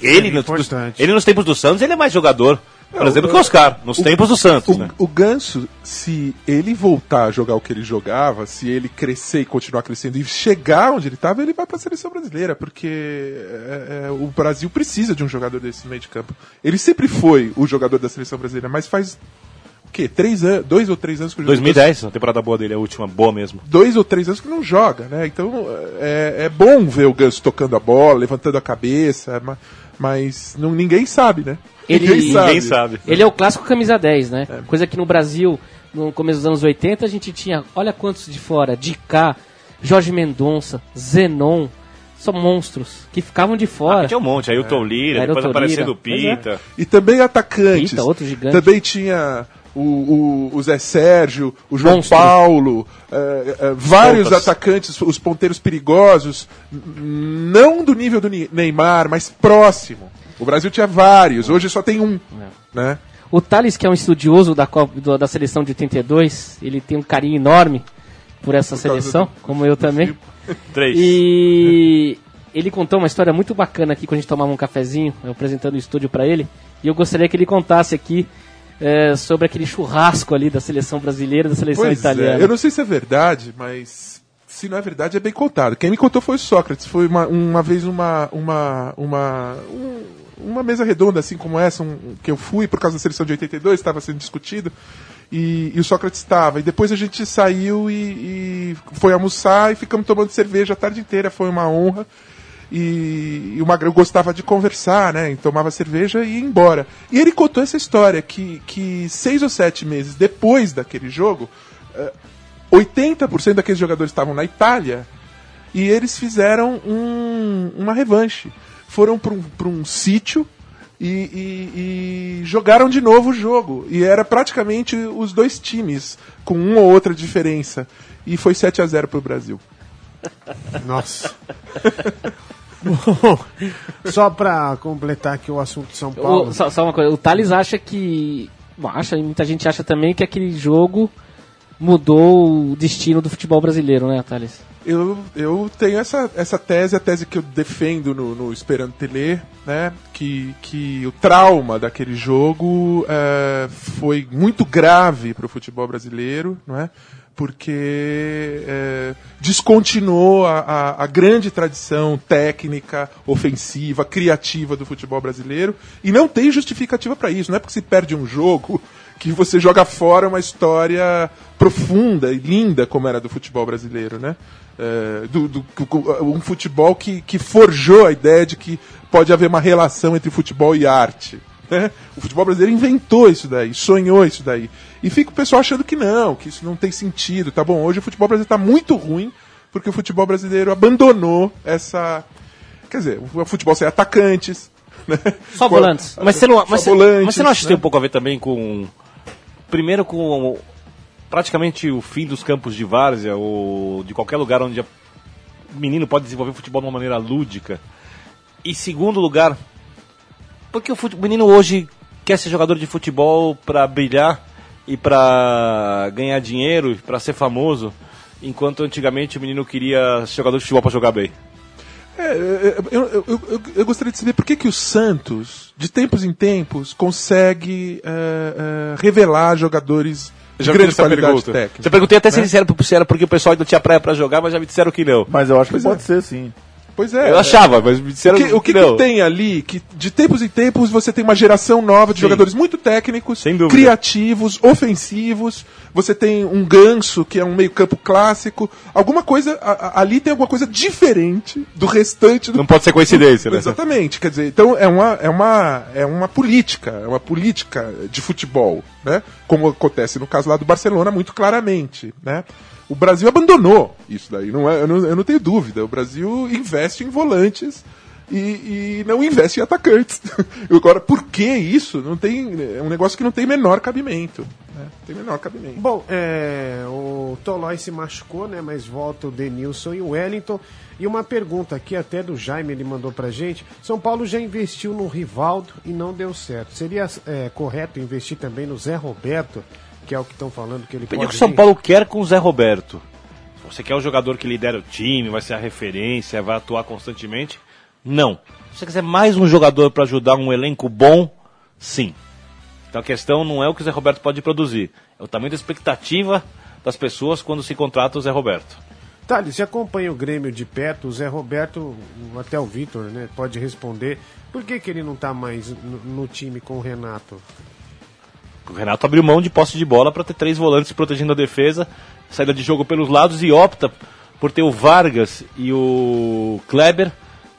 Ele nos tempos do Santos, ele é mais jogador, por exemplo, que o Oscar, nos tempos do Santos, né? O Ganso, se ele voltar a jogar o que ele jogava, se ele crescer e continuar crescendo e chegar onde ele estava, ele vai para a seleção brasileira, porque o Brasil precisa de um jogador desse no meio de campo. Ele sempre foi o jogador da seleção brasileira, mas faz... O quê? 2 ou 3 anos que o 2010, a temporada boa dele, a última boa mesmo. 2 ou 3 anos que não joga, né? Então é bom ver o Ganso tocando a bola, levantando a cabeça, Mas ninguém sabe, né? Ninguém sabe. Ele é o clássico camisa 10, né? Coisa que no Brasil, no começo dos anos 80, a gente tinha, olha quantos de fora, Dicá, Jorge Mendonça, Zenon, são monstros que ficavam de fora. Tinha um monte, Ailton Lira, depois aparecendo o Pita. E também atacantes. Pita, outro gigante. Também tinha o Zé Sérgio, o João Monstro. Paulo, vários Pontas. atacantes, os ponteiros perigosos, não do nível do Neymar, mas próximo. O Brasil tinha vários, hoje só tem um, né? O Thales, que é um estudioso da seleção de 82, ele tem um carinho enorme por essa seleção, como eu também. 3. E ele contou uma história muito bacana aqui quando a gente tomava um cafezinho, eu apresentando o estúdio para ele, e eu gostaria que ele contasse aqui sobre aquele churrasco ali da seleção brasileira, da seleção italiana. Eu não sei se é verdade, mas se não é verdade é bem contado. Quem me contou foi o Sócrates. Foi uma vez uma mesa redonda assim como essa, que eu fui por causa da seleção de 82, estava sendo discutido. E o Sócrates estava. E depois a gente saiu e foi almoçar e ficamos tomando cerveja a tarde inteira. Foi uma honra. E o Magrão gostava de conversar, né? E tomava cerveja e ia embora. E ele contou essa história que 6 ou 7 meses depois daquele jogo, 80% daqueles jogadores estavam na Itália e eles fizeram uma revanche. Foram para um sítio e jogaram de novo o jogo. E era praticamente os dois times, com uma ou outra diferença. E foi 7-0 pro Brasil. Nossa. Bom, só pra completar aqui o assunto de São Paulo. Só uma coisa, o Thales acha que... Bom, muita gente acha também que aquele jogo mudou o destino do futebol brasileiro, né, Thales? Eu tenho essa tese, a tese que eu defendo no Esperando Tele, né? Que o trauma daquele jogo foi muito grave para o futebol brasileiro, não é? Porque descontinuou a grande tradição técnica, ofensiva, criativa do futebol brasileiro, e não tem justificativa para isso. Não é porque se perde um jogo que você joga fora uma história profunda e linda como era do futebol brasileiro, né? Um futebol que forjou a ideia de que pode haver uma relação entre futebol e arte. Né? O futebol brasileiro inventou isso daí, sonhou isso daí. E fica o pessoal achando que isso não tem sentido. Tá bom, hoje o futebol brasileiro está muito ruim porque o futebol brasileiro abandonou essa... Quer dizer, o futebol sem atacantes. Né? Só volantes. Mas você não acha que tem um pouco a ver também com... Primeiro com praticamente o fim dos campos de várzea ou de qualquer lugar onde o menino pode desenvolver futebol de uma maneira lúdica. E segundo lugar, porque o menino hoje quer ser jogador de futebol para brilhar e para ganhar dinheiro, para ser famoso, enquanto antigamente o menino queria ser jogador de futebol para jogar bem. Eu gostaria de saber por que o Santos, de tempos em tempos, consegue revelar jogadores de grande qualidade técnica. Você perguntei até se era porque o pessoal ainda tinha praia pra jogar, mas já me disseram que não. Mas eu acho que pode ser, sim. Pois é. Eu achava, mas me disseram o que não. Tem ali, que de tempos em tempos você tem uma geração nova de jogadores muito técnicos, criativos, ofensivos. Você tem um Ganso, que é um meio-campo clássico. Alguma coisa, ali tem alguma coisa diferente do restante do... Não pode ser coincidência, né? Exatamente. Quer dizer, então é uma política de futebol, né? Como acontece no caso lá do Barcelona, muito claramente, né? O Brasil abandonou isso daí, eu não tenho dúvida. O Brasil investe em volantes e não investe em atacantes. Agora, por que isso? É um negócio que não tem menor cabimento. Né? Tem menor cabimento. Bom, o Tolói se machucou, né? Mas volta o Denilson e o Wellington. E uma pergunta aqui até do Jaime, ele mandou pra gente. São Paulo já investiu no Rivaldo e não deu certo. Seria correto investir também no Zé Roberto? Que é o que estão falando que ele pode... O que o São Paulo quer com o Zé Roberto? Você quer um jogador que lidera o time, vai ser a referência, vai atuar constantemente? Não. Se você quiser mais um jogador para ajudar um elenco bom, sim. Então a questão não é o que o Zé Roberto pode produzir, é o tamanho da expectativa das pessoas quando se contrata o Zé Roberto. Thales, você acompanha o Grêmio de perto, o Zé Roberto, até o Vitor, né, pode responder, por que ele não está mais no time com o Renato? O Renato abriu mão de posse de bola para ter 3 volantes protegendo a defesa, saída de jogo pelos lados e opta por ter o Vargas e o Kleber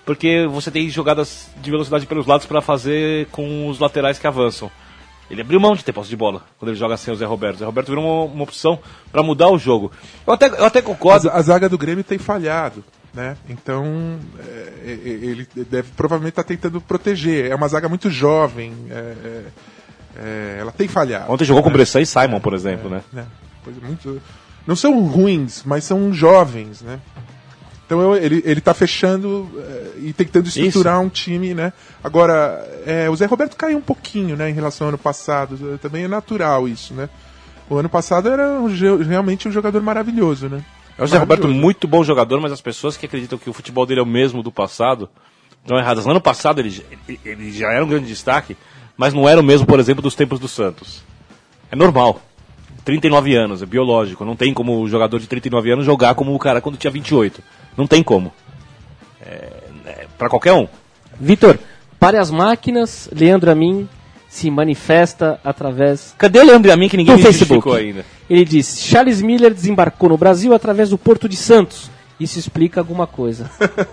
porque você tem jogadas de velocidade pelos lados para fazer com os laterais que avançam. Ele abriu mão de ter posse de bola quando ele joga sem o Zé Roberto. O Zé Roberto virou uma opção para mudar o jogo. Eu até concordo. A zaga do Grêmio tem falhado, né? Então ele deve provavelmente estar tentando proteger. É uma zaga muito jovem. Ela tem falhado. Ontem jogou com Bressan e Simon, por exemplo, né? Não são ruins, mas são jovens, né? Então ele tá fechando e tentando estruturar um time, né? Agora, o Zé Roberto caiu um pouquinho, né, em relação ao ano passado. Também é natural isso, né? O ano passado era realmente um jogador maravilhoso, né? É o Zé Roberto muito bom jogador, mas as pessoas que acreditam que o futebol dele é o mesmo do passado estão erradas. No ano passado ele já era um grande destaque, mas não era o mesmo, por exemplo, dos tempos do Santos. É normal. 39 anos, é biológico. Não tem como o jogador de 39 anos jogar como o cara quando tinha 28. Não tem como. Pra qualquer um. Vitor, pare as máquinas, Leandro Amin se manifesta através... Cadê o Leandro Amin que ninguém do Facebook ainda? Ele diz: Charles Miller desembarcou no Brasil através do Porto de Santos. Isso explica alguma coisa.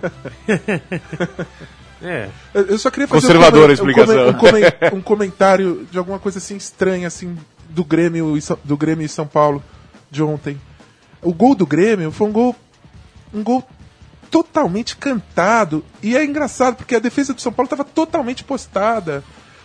Eu só queria fazer conservadora explicação. Um comentário de alguma coisa assim estranha assim do Grêmio e São Paulo de ontem. O gol do Grêmio foi um gol totalmente cantado, e é engraçado porque a defesa do São Paulo estava totalmente postada.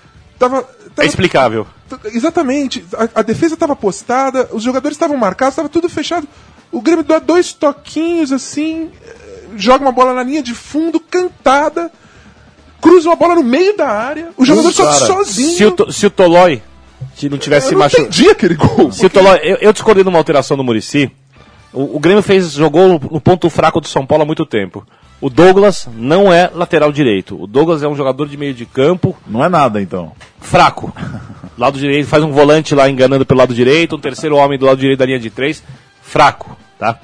É explicável. Exatamente. A defesa estava postada, os jogadores estavam marcados, estava tudo fechado. O Grêmio dá 2 toquinhos assim, joga uma bola na linha de fundo, cantada, cruza uma bola no meio da área, o jogador sozinho. Se o Tolói não tivesse machucado. Eu não entendi aquele gol. Se o Tolói, eu discordei numa alteração do Muricy. O Grêmio jogou no ponto fraco do São Paulo há muito tempo. O Douglas não é lateral direito. O Douglas é um jogador de meio de campo. Não é nada, então. Fraco. Lado direito, faz um volante lá enganando pelo lado direito, um terceiro homem do lado direito da linha de 3. Fraco, tá?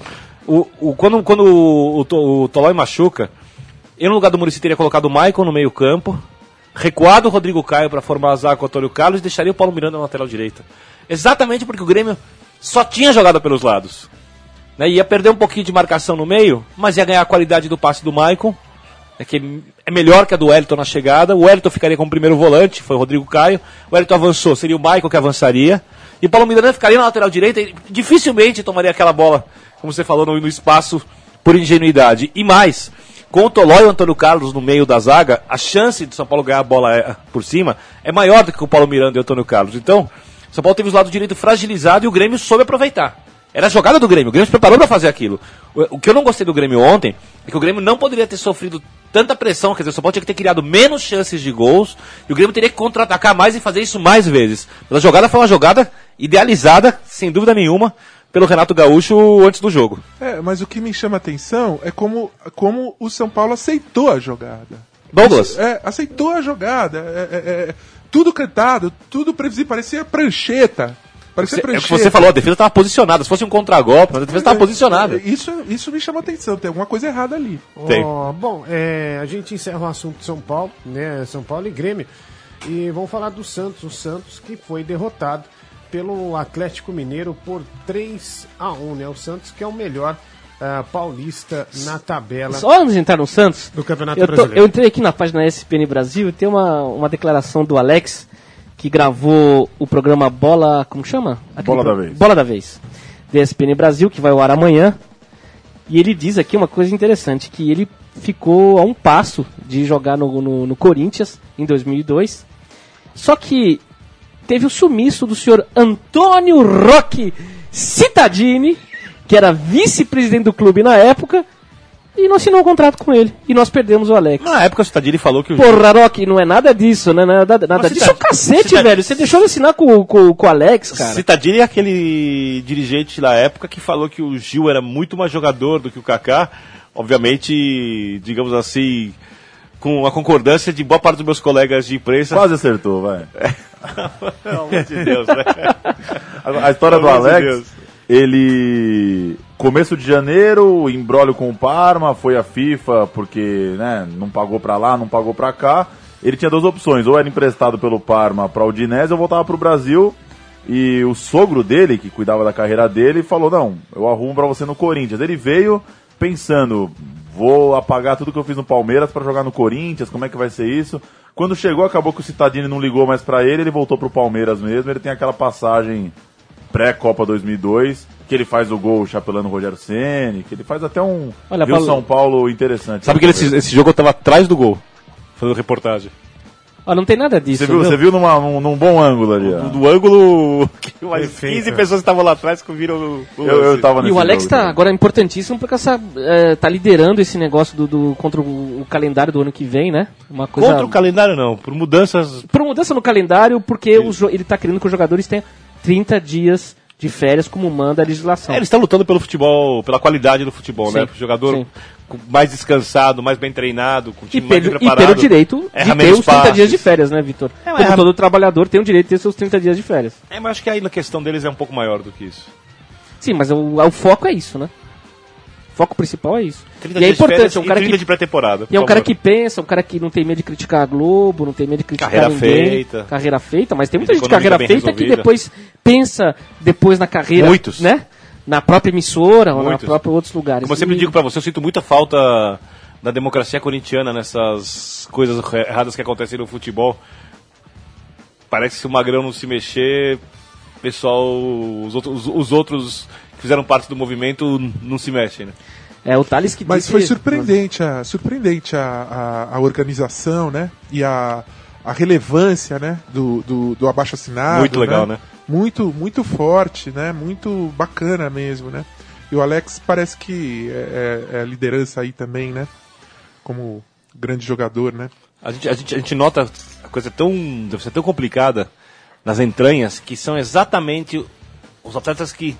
Quando o Tolói machuca, eu no lugar do Muricy teria colocado o Maicon no meio campo, recuado o Rodrigo Caio para formar a zaga com o Antônio Carlos e deixaria o Paulo Miranda na lateral direita. Exatamente porque o Grêmio só tinha jogada pelos lados. Ia perder um pouquinho de marcação no meio, mas ia ganhar a qualidade do passe do Maicon, que é melhor que a do Wellington na chegada. O Wellington ficaria como primeiro volante, foi o Rodrigo Caio. O Wellington avançou, seria o Maicon que avançaria. E o Paulo Miranda ficaria na lateral direita e dificilmente tomaria aquela bola, como você falou, no espaço por ingenuidade. E mais, com o Tolói e o Antônio Carlos no meio da zaga, a chance de São Paulo ganhar a bola por cima é maior do que com o Paulo Miranda e o Antônio Carlos. Então, São Paulo teve o lado direito fragilizado e o Grêmio soube aproveitar. Era a jogada do Grêmio, o Grêmio se preparou para fazer aquilo. O que eu não gostei do Grêmio ontem é que o Grêmio não poderia ter sofrido tanta pressão, quer dizer, o São Paulo tinha que ter criado menos chances de gols e o Grêmio teria que contra-atacar mais e fazer isso mais vezes. Mas a jogada foi uma jogada idealizada, sem dúvida nenhuma, pelo Renato Gaúcho antes do jogo. Mas o que me chama a atenção é como o São Paulo aceitou a jogada. Douglas? Aceitou a jogada. Tudo cantado, tudo previsível, parecia prancheta. É o que você falou, a defesa estava posicionada. Se fosse um contragolpe, a defesa estava posicionada. Isso me chama a atenção, tem alguma coisa errada ali. Tem. Bom, a gente encerra o assunto de São Paulo, né? São Paulo e Grêmio. E vamos falar do Santos. O Santos que foi derrotado pelo Atlético Mineiro por 3-1, né? O Santos que é o melhor paulista na tabela. Só antes de entrar no Santos, do Campeonato Brasileiro. Eu entrei aqui na página ESPN Brasil e tem uma declaração do Alex, que gravou o programa Bola... Como chama? Bola da Vez. Da ESPN Brasil, que vai ao ar amanhã. E ele diz aqui uma coisa interessante, que ele ficou a um passo de jogar no Corinthians em 2002. Só que teve o sumiço do senhor Antônio Roque Cittadini, que era vice-presidente do clube na época, e não assinou um contrato com ele. E nós perdemos o Alex. Na época o Cittadini falou que... Porra, Roque, não é nada disso, né? Nada disso é o cacete, velho. Você deixou ele assinar com o Alex, cara. Cittadini é aquele dirigente da época que falou que o Gil era muito mais jogador do que o Kaká. Obviamente, digamos assim, com a concordância de boa parte dos meus colegas de imprensa. Quase acertou, vai. Pelo amor de Deus, né? A história do Alex, ele... Começo de janeiro, embrólio com o Parma, foi a FIFA porque, né, não pagou pra lá, não pagou pra cá. Ele tinha 2 opções, ou era emprestado pelo Parma pra Udinese ou voltava pro Brasil. E o sogro dele, que cuidava da carreira dele, falou, não, eu arrumo pra você no Corinthians. Ele veio pensando, vou apagar tudo que eu fiz no Palmeiras pra jogar no Corinthians, como é que vai ser isso? Quando chegou, acabou que o Cittadini não ligou mais pra ele voltou pro Palmeiras mesmo, ele tem aquela passagem pré-Copa 2002, que ele faz o gol chapelando o Rogério Ceni, que ele faz até um Rio-São Paulo interessante. Sabe que esse jogo eu tava atrás do gol, fazendo reportagem. Não tem nada disso. Você viu num bom ângulo ali. Do ângulo que umas 15 pessoas estavam lá atrás que viram eu tava nesse E o Alex jogo, tá agora importantíssimo porque tá liderando esse negócio contra o calendário do ano que vem, né? Uma coisa... Contra o calendário não, por mudanças... Por mudança no calendário, porque ele tá querendo que os jogadores tenham 30 dias de férias, como manda a legislação. Eles estão lutando pelo futebol, pela qualidade do futebol, né? O jogador mais descansado, mais bem treinado, com o time mais preparado. E pelo direito de ter os 30 dias de férias, né, Vitor? Como todo trabalhador tem o direito de ter seus 30 dias de férias. Mas acho que aí a questão deles é um pouco maior do que isso. Sim, mas o foco é isso, né? O foco principal é isso. 30 e é dias importante, de férias, é um cara 30 de pré-temporada. E é um cara que pensa, um cara que não tem medo de criticar a Globo, não tem medo de criticar ninguém. Carreira feita, mas tem muita gente de carreira feita que depois pensa na carreira, muitos, né? Na própria emissora ou na própria outros lugares. Como eu sempre digo pra você, eu sinto muita falta da democracia corintiana nessas coisas erradas que acontecem no futebol. Parece que se o Magrão não se mexer, pessoal, os outros que fizeram parte do movimento não se mexem, né? O Thales que Mas disse... foi surpreendente a organização, né? E a relevância, né? Do abaixo-assinado. Muito legal, né? Muito, muito forte, né? Muito bacana mesmo, né? E o Alex parece que é a liderança aí também, né? Como grande jogador, né? A gente nota a coisa deve ser tão complicada nas entranhas, que são exatamente os atletas que,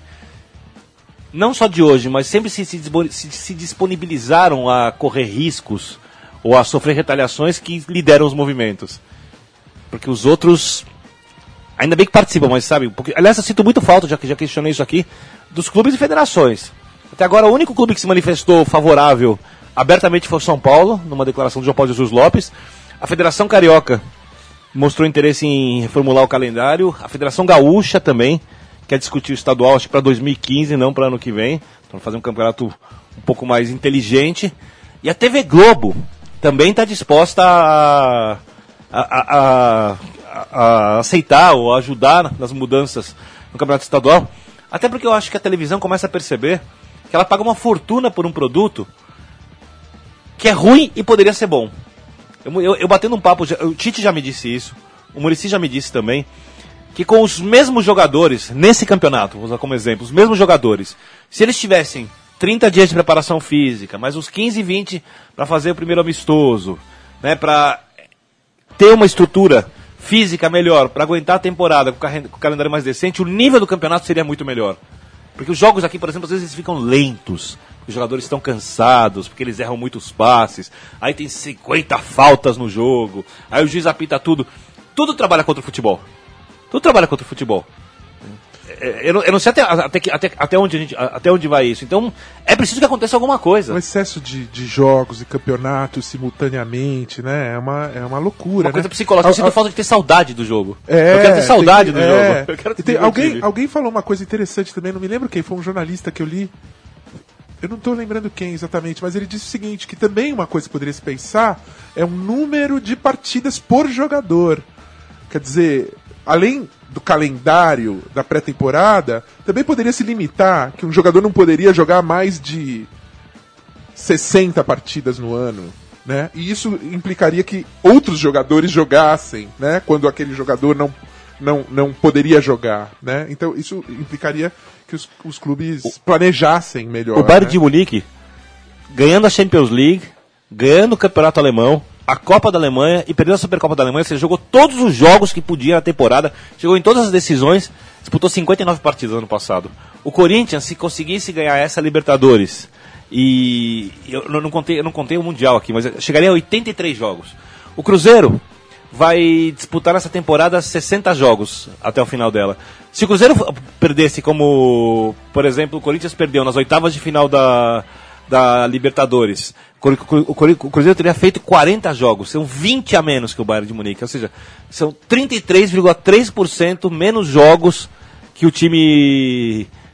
não só de hoje, mas sempre se disponibilizaram a correr riscos ou a sofrer retaliações, que lideram os movimentos. Porque os outros, ainda bem que participam, mas sabe, porque, aliás, eu sinto muito falta, já questionei isso aqui, dos clubes e federações. Até agora, o único clube que se manifestou favorável abertamente foi o São Paulo, numa declaração do João Paulo Jesus Lopes. A Federação Carioca mostrou interesse em reformular o calendário. A Federação Gaúcha também quer discutir o estadual, acho que para 2015, não para ano que vem. Então, fazer um campeonato um pouco mais inteligente. E a TV Globo também está disposta a aceitar ou ajudar nas mudanças no campeonato estadual. Até porque eu acho que a televisão começa a perceber que ela paga uma fortuna por um produto que é ruim e poderia ser bom. Eu batendo um papo, o Tite já me disse isso, o Muricy já me disse também, que com os mesmos jogadores, nesse campeonato, vou usar como exemplo, os mesmos jogadores, se eles tivessem 30 dias de preparação física, mais uns 15, 20 para fazer o primeiro amistoso, né, para ter uma estrutura física melhor, para aguentar a temporada com o calendário mais decente, o nível do campeonato seria muito melhor. Porque os jogos aqui, por exemplo, às vezes eles ficam lentos, os jogadores estão cansados, porque eles erram muitos passes, aí tem 50 faltas no jogo, aí o juiz apita tudo. Tudo trabalha contra o futebol. Tudo trabalha contra o futebol. Eu não sei até onde vai isso. Então, é preciso que aconteça alguma coisa. O excesso de jogos e campeonatos simultaneamente, né? É uma loucura, uma coisa né? psicológica. Eu sinto falta de ter saudade do jogo. Eu quero ter saudade do jogo. Eu quero ter alguém falou uma coisa interessante também, não me lembro quem, foi um jornalista que eu li. Eu não estou lembrando quem exatamente, mas ele disse o seguinte, que também uma coisa que poderia se pensar é um número de partidas por jogador. Quer dizer, além do calendário da pré-temporada, também poderia se limitar que um jogador não poderia jogar mais de 60 partidas no ano, né? E isso implicaria que outros jogadores jogassem, né? Quando aquele jogador não poderia jogar, né? Então isso implicaria que os clubes planejassem melhor. O Bayern né? de Munique, ganhando a Champions League, ganhando o Campeonato Alemão, a Copa da Alemanha e perdendo a Supercopa da Alemanha, você jogou todos os jogos que podia na temporada, chegou em todas as decisões, disputou 59 partidas no ano passado. O Corinthians, se conseguisse ganhar essa Libertadores, e eu não contei o Mundial aqui, mas chegaria a 83 jogos. O Cruzeiro vai disputar nessa temporada 60 jogos até o final dela. Se o Cruzeiro perdesse, como, por exemplo, o Corinthians perdeu nas oitavas de final da Libertadores, o Cruzeiro teria feito 40 jogos, são 20 a menos que o Bayern de Munique, ou seja, são 33,3% menos jogos que o time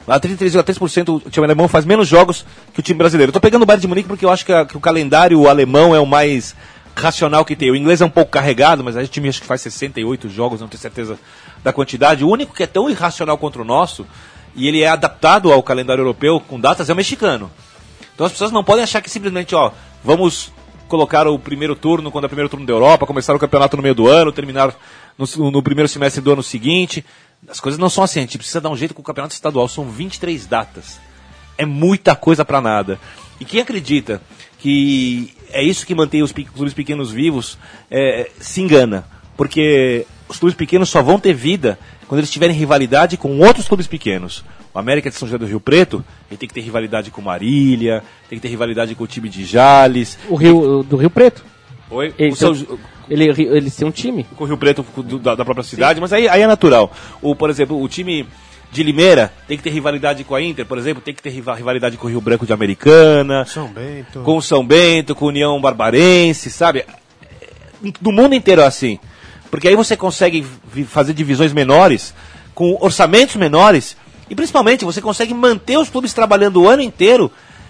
Lá 33,3% o time alemão faz menos jogos que o time brasileiro. Eu tô pegando o Bayern de Munique porque eu acho que o calendário alemão é o mais racional que tem. O inglês é um pouco carregado, mas a gente time acho que faz 68 jogos, não tenho certeza da quantidade. O único que é tão irracional contra o nosso, e ele é adaptado ao calendário europeu com datas, é o mexicano. Então as pessoas não podem achar que simplesmente, vamos colocar o primeiro turno quando é o primeiro turno da Europa, começar o campeonato no meio do ano, terminar no primeiro semestre do ano seguinte. As coisas não são assim, a gente precisa dar um jeito com o campeonato estadual, são 23 datas. É muita coisa pra nada. E quem acredita que é isso que mantém os clubes pequenos vivos, se engana. Porque os clubes pequenos só vão ter vida quando eles tiverem rivalidade com outros clubes pequenos. O América de São José do Rio Preto, ele tem que ter rivalidade com Marília, tem que ter rivalidade com o time de Jales. Do Rio Preto. Oi? Eles têm um time. Com o Rio Preto da própria cidade, sim. Mas aí é natural. Por exemplo, o time de Limeira tem que ter rivalidade com a Inter, por exemplo, tem que ter rivalidade com o Rio Branco de Americana, com o São Bento, com a União Barbarense, sabe? Do mundo inteiro é assim. Porque aí você consegue fazer divisões menores, com orçamentos menores, e principalmente você consegue manter os clubes trabalhando o ano inteiro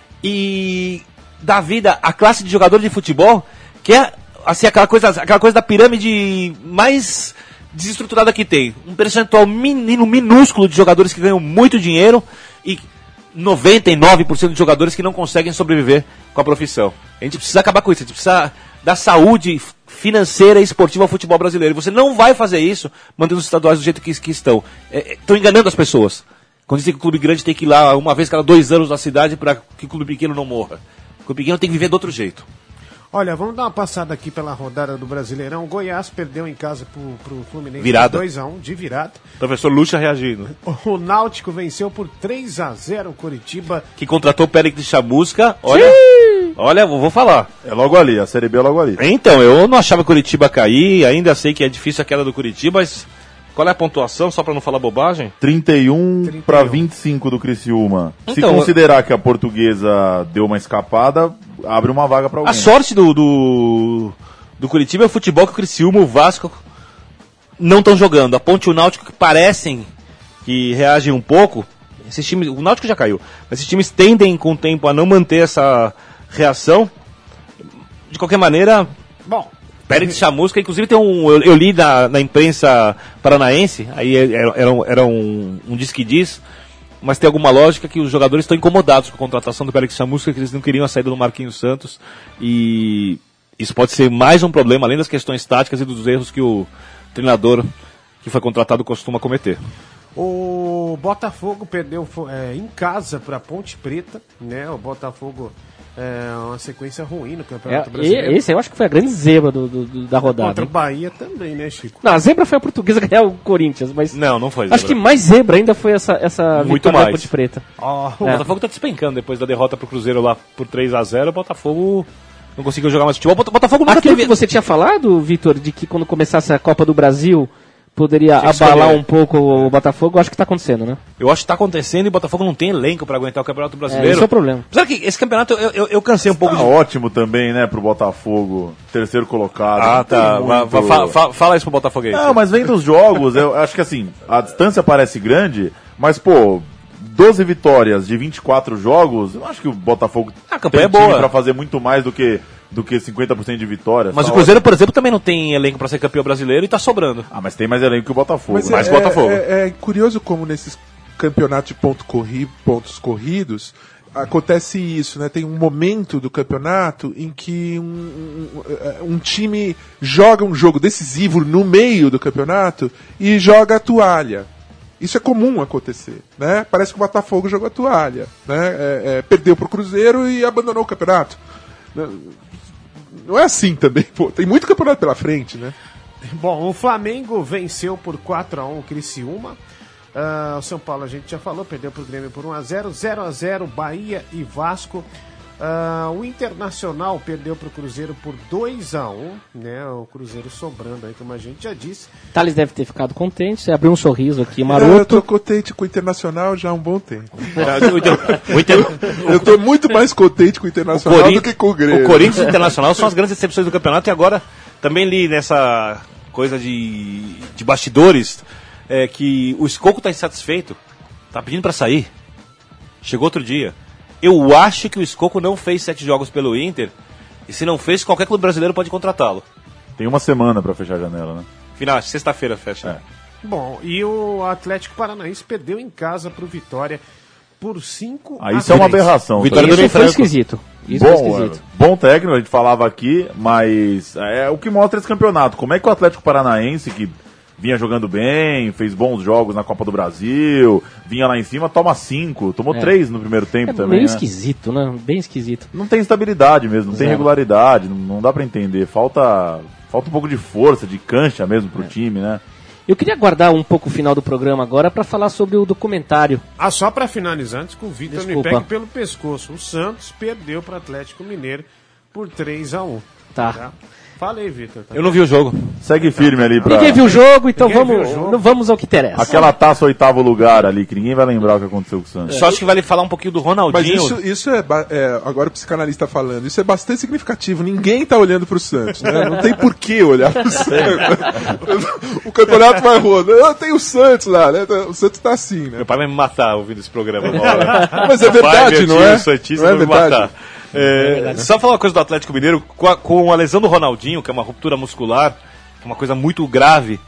e dar vida à classe de jogador de futebol, que é assim, aquela coisa da pirâmide mais desestruturada que tem. Um percentual minúsculo de jogadores que ganham muito dinheiro e 99% de jogadores que não conseguem sobreviver com a profissão. A gente precisa acabar com isso, a gente precisa dar saúde financeira e esportiva ao futebol brasileiro. E você não vai fazer isso mantendo os estaduais do jeito que estão. Estão enganando as pessoas. Quando dizem que o clube grande tem que ir lá uma vez cada 2 anos na cidade para que o clube pequeno não morra. O clube pequeno tem que viver de outro jeito. Olha, vamos dar uma passada aqui pela rodada do Brasileirão. O Goiás perdeu em casa pro Fluminense. Virada. 2-1, de virada. Professor Lucha reagindo. O Náutico venceu por 3-0 o Curitiba. Que contratou o Pérez de Chamusca. Olha, vou falar. É logo ali, a Série B é logo ali. Então, eu não achava que o Curitiba cair, ainda sei que é difícil a queda do Curitiba, mas qual é a pontuação, só para não falar bobagem? 31 para 25 do Criciúma. Então, se considerar que a Portuguesa deu uma escapada, abre uma vaga para alguém. A sorte do Curitiba é o futebol que o Criciúma, o Vasco não estão jogando. A Ponte e o Náutico que parecem que reagem um pouco. Esses times, o Náutico já caiu, mas esses times tendem com o tempo a não manter essa reação. De qualquer maneira, bom, Pérez de Chamusca, inclusive tem eu li na imprensa paranaense, aí era um diz que diz, mas tem alguma lógica que os jogadores estão incomodados com a contratação do Pérez de Chamusca, que eles não queriam a saída do Marquinhos Santos, e isso pode ser mais um problema, além das questões táticas e dos erros que o treinador que foi contratado costuma cometer. O Botafogo perdeu em casa para Ponte Preta, né? O Botafogo uma sequência ruim no Campeonato Brasileiro. Esse eu acho que foi a grande zebra da rodada. Contra o Bahia também, né, Chico? Não, a zebra foi a Portuguesa ganhar o Corinthians, mas não foi zebra. Acho que mais zebra ainda foi essa muito vitória mais. da Ponte Preta. O Botafogo tá despencando depois da derrota pro Cruzeiro lá por 3-0. O Botafogo não conseguiu jogar mais futebol. O Botafogo nunca Aquilo que você tinha falado, Vitor, de que quando começasse a Copa do Brasil poderia abalar um pouco o Botafogo, acho que está acontecendo, né? Eu acho que está acontecendo e o Botafogo não tem elenco para aguentar o Campeonato Brasileiro. Esse é o problema. Apesar que esse campeonato eu cansei um pouco de... ótimo também, né, pro Botafogo, terceiro colocado. Ah, tá. Muito... Fala isso pro Botafogo aí. Não, mas vem dos jogos, eu acho que assim, a distância parece grande, mas, 12 vitórias de 24 jogos, eu acho que o Botafogo a campanha é boa para fazer muito mais do que 50% de vitórias. Mas o Cruzeiro, por exemplo, também não tem elenco para ser campeão brasileiro e tá sobrando. Ah, mas tem mais elenco que o Botafogo. Mas mais Botafogo. É curioso como nesses campeonatos de pontos corridos acontece isso, né? Tem um momento do campeonato em que um time joga um jogo decisivo no meio do campeonato e joga a toalha. Isso é comum acontecer, né? Parece que o Botafogo jogou a toalha, né? Perdeu pro Cruzeiro e abandonou o campeonato. Não é assim também, tem muito campeonato pela frente, né? Bom, o Flamengo venceu por 4-1 o Criciúma. O São Paulo, a gente já falou, perdeu pro Grêmio por 1-0. 0-0 Bahia e Vasco. O Internacional perdeu pro Cruzeiro por 2-1, né? O Cruzeiro sobrando aí, como a gente já disse. Thales deve ter ficado contente, você abriu um sorriso aqui, maroto. Eu tô contente com o Internacional já há um bom tempo. Eu tô muito mais contente com o Internacional do que com o Grêmio. O Corinthians e o Internacional são as grandes decepções do campeonato, e agora também li nessa coisa de bastidores que o Escoco tá insatisfeito, tá pedindo pra sair. chegou outro dia. Eu acho que o Scocco não fez 7 jogos pelo Inter, e se não fez, qualquer clube brasileiro pode contratá-lo. Tem uma semana pra fechar a janela, né? Final, sexta-feira fecha. Bom, e o Atlético Paranaense perdeu em casa pro Vitória por 5 a 3. Isso é uma aberração. Vitória Isso do foi Franco. esquisito. Isso Bom, foi esquisito. bom técnico, a gente falava aqui, mas é o que mostra esse campeonato. Como é que o Atlético Paranaense, que vinha jogando bem, fez bons jogos na Copa do Brasil, vinha lá em cima, toma 5, tomou 3 no primeiro tempo também. Meio né? esquisito, né? Bem esquisito. Não tem estabilidade mesmo, não tem regularidade, não dá pra entender. Falta um pouco de força, de cancha mesmo pro time, né? Eu queria guardar um pouco o final do programa agora para falar sobre o documentário. Só pra finalizar, antes que o Vitor me Desculpa. pegue pelo pescoço. O Santos perdeu pro Atlético Mineiro por 3-1. Tá. Fala aí, Vitor. Tá? Eu não vi o jogo. Segue firme ali pra... Ninguém viu o jogo, então Ninguém vamos, viu o jogo. não vamos ao que interessa. Aquela taça 8º lugar ali, que ninguém vai lembrar o que aconteceu com o Santos. Só acho que vale falar um pouquinho do Mas Ronaldinho. isso agora o psicanalista falando, isso é bastante significativo. Ninguém tá olhando pro Santos, né? Não tem por que olhar pro Santos. O campeonato vai rodando. Tem o Santos lá, né? O Santos tá assim, né? Meu pai vai me matar ouvindo esse programa uma hora. Mas é verdade, não é? Santista Não é vai me verdade? matar. Só falar uma coisa do Atlético Mineiro, com a lesão do Ronaldinho, que é uma ruptura muscular, que é uma coisa muito grave,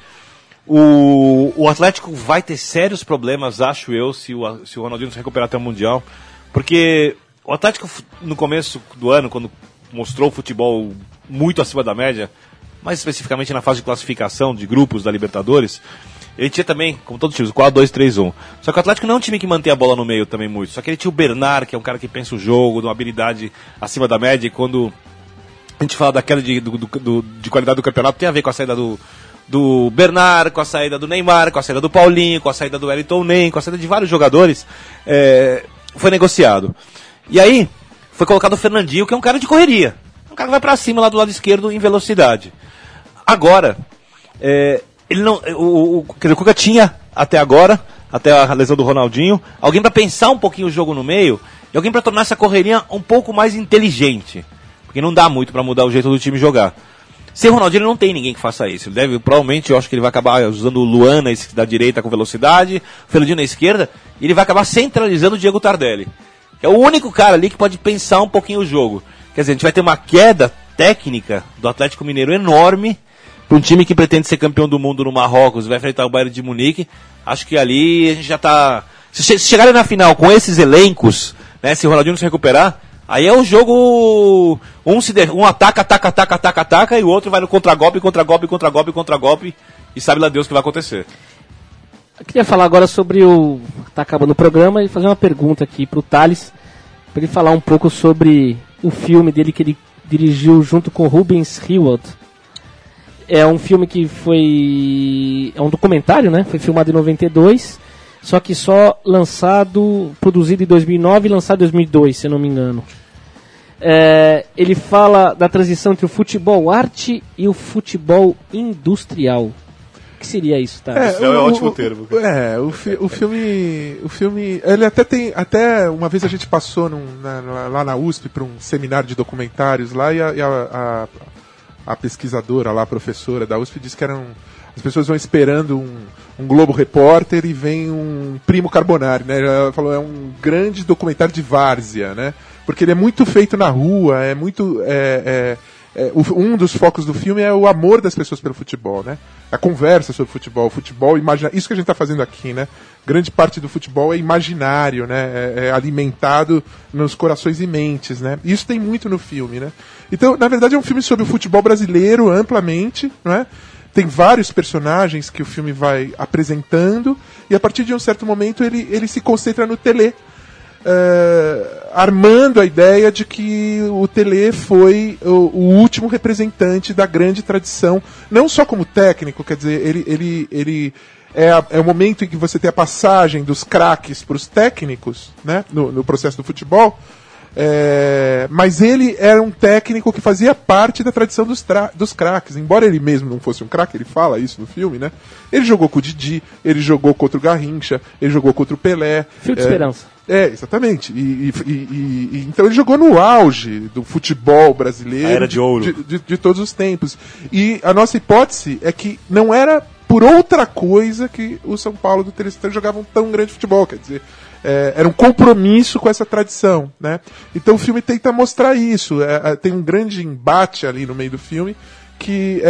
o Atlético vai ter sérios problemas, acho eu, se o Ronaldinho se recuperar até o Mundial, porque o Atlético, no começo do ano, quando mostrou o futebol muito acima da média, mais especificamente na fase de classificação de grupos da Libertadores, ele tinha também, como todos os times, 4-2-3-1. Só que o Atlético não é um time que mantém a bola no meio também muito. Só que ele tinha o Bernard, que é um cara que pensa o jogo, de uma habilidade acima da média. E quando a gente fala da queda de qualidade do campeonato, tem a ver com a saída do Bernard, com a saída do Neymar, com a saída do Paulinho, com a saída do Wellington Nem, com a saída de vários jogadores. Foi negociado. E aí, foi colocado o Fernandinho, que é um cara de correria. Um cara que vai pra cima lá do lado esquerdo em velocidade. Agora, ele não, o Cuca tinha até agora, até a lesão do Ronaldinho, alguém para pensar um pouquinho o jogo no meio e alguém para tornar essa correria um pouco mais inteligente, porque não dá muito para mudar o jeito do time jogar. Sem o Ronaldinho não tem ninguém que faça isso. Ele provavelmente, eu acho que ele vai acabar usando o Luan da direita com velocidade, o Fernandinho na esquerda, e ele vai acabar centralizando o Diego Tardelli, que é o único cara ali que pode pensar um pouquinho o jogo. Quer dizer, a gente vai ter uma queda técnica do Atlético Mineiro enorme, para um time que pretende ser campeão do mundo no Marrocos, vai enfrentar o Bayern de Munique. Acho que ali a gente já tá... Se chegarem na final com esses elencos, né, se o Ronaldinho não se recuperar, aí é o jogo... Um ataca, e o outro vai no contra-golpe, e sabe lá Deus o que vai acontecer. Eu queria falar agora sobre o... Tá acabando o programa e fazer uma pergunta aqui pro Thales, para ele falar um pouco sobre o filme dele que ele dirigiu junto com Rubens Hewald. É um filme que foi... É um documentário, né? Foi filmado em 92, só que só produzido em 2009 e lançado em 2002, se eu não me engano. Ele fala da transição entre o futebol arte e o futebol industrial. O que seria isso, tá? Esse é um ótimo termo. O filme, ele até tem, até uma vez a gente passou lá na USP para um seminário de documentários lá e a pesquisadora lá, a professora da USP, disse que as pessoas vão esperando um Globo Repórter e vem um Primo Carbonari, né? Ela falou, é um grande documentário de várzea, né? Porque ele é muito feito na rua, é muito... um dos focos do filme é o amor das pessoas pelo futebol, né? A conversa sobre futebol imaginário, isso que a gente está fazendo aqui, né? Grande parte do futebol é imaginário, né? É alimentado nos corações e mentes, né? Isso tem muito no filme, né? Então, na verdade, é um filme sobre o futebol brasileiro amplamente, não é? Tem vários personagens que o filme vai apresentando e a partir de um certo momento ele se concentra no Tele, armando a ideia de que o Tele foi o último representante da grande tradição, não só como técnico, quer dizer, ele é o momento em que você tem a passagem dos craques para os técnicos, né, no processo do futebol, mas ele era um técnico que fazia parte da tradição dos craques, embora ele mesmo não fosse um craque, ele fala isso no filme, né? Ele jogou com o Didi, ele jogou contra o Garrincha, ele jogou contra o Pelé. Fio de esperança. Exatamente. Então ele jogou no auge do futebol brasileiro, a era de ouro de todos os tempos. E a nossa hipótese é que não era por outra coisa que o São Paulo do Terestan jogava um tão grande futebol, quer dizer, era um compromisso com essa tradição, né? Então o filme tenta mostrar isso, tem um grande embate ali no meio do filme, que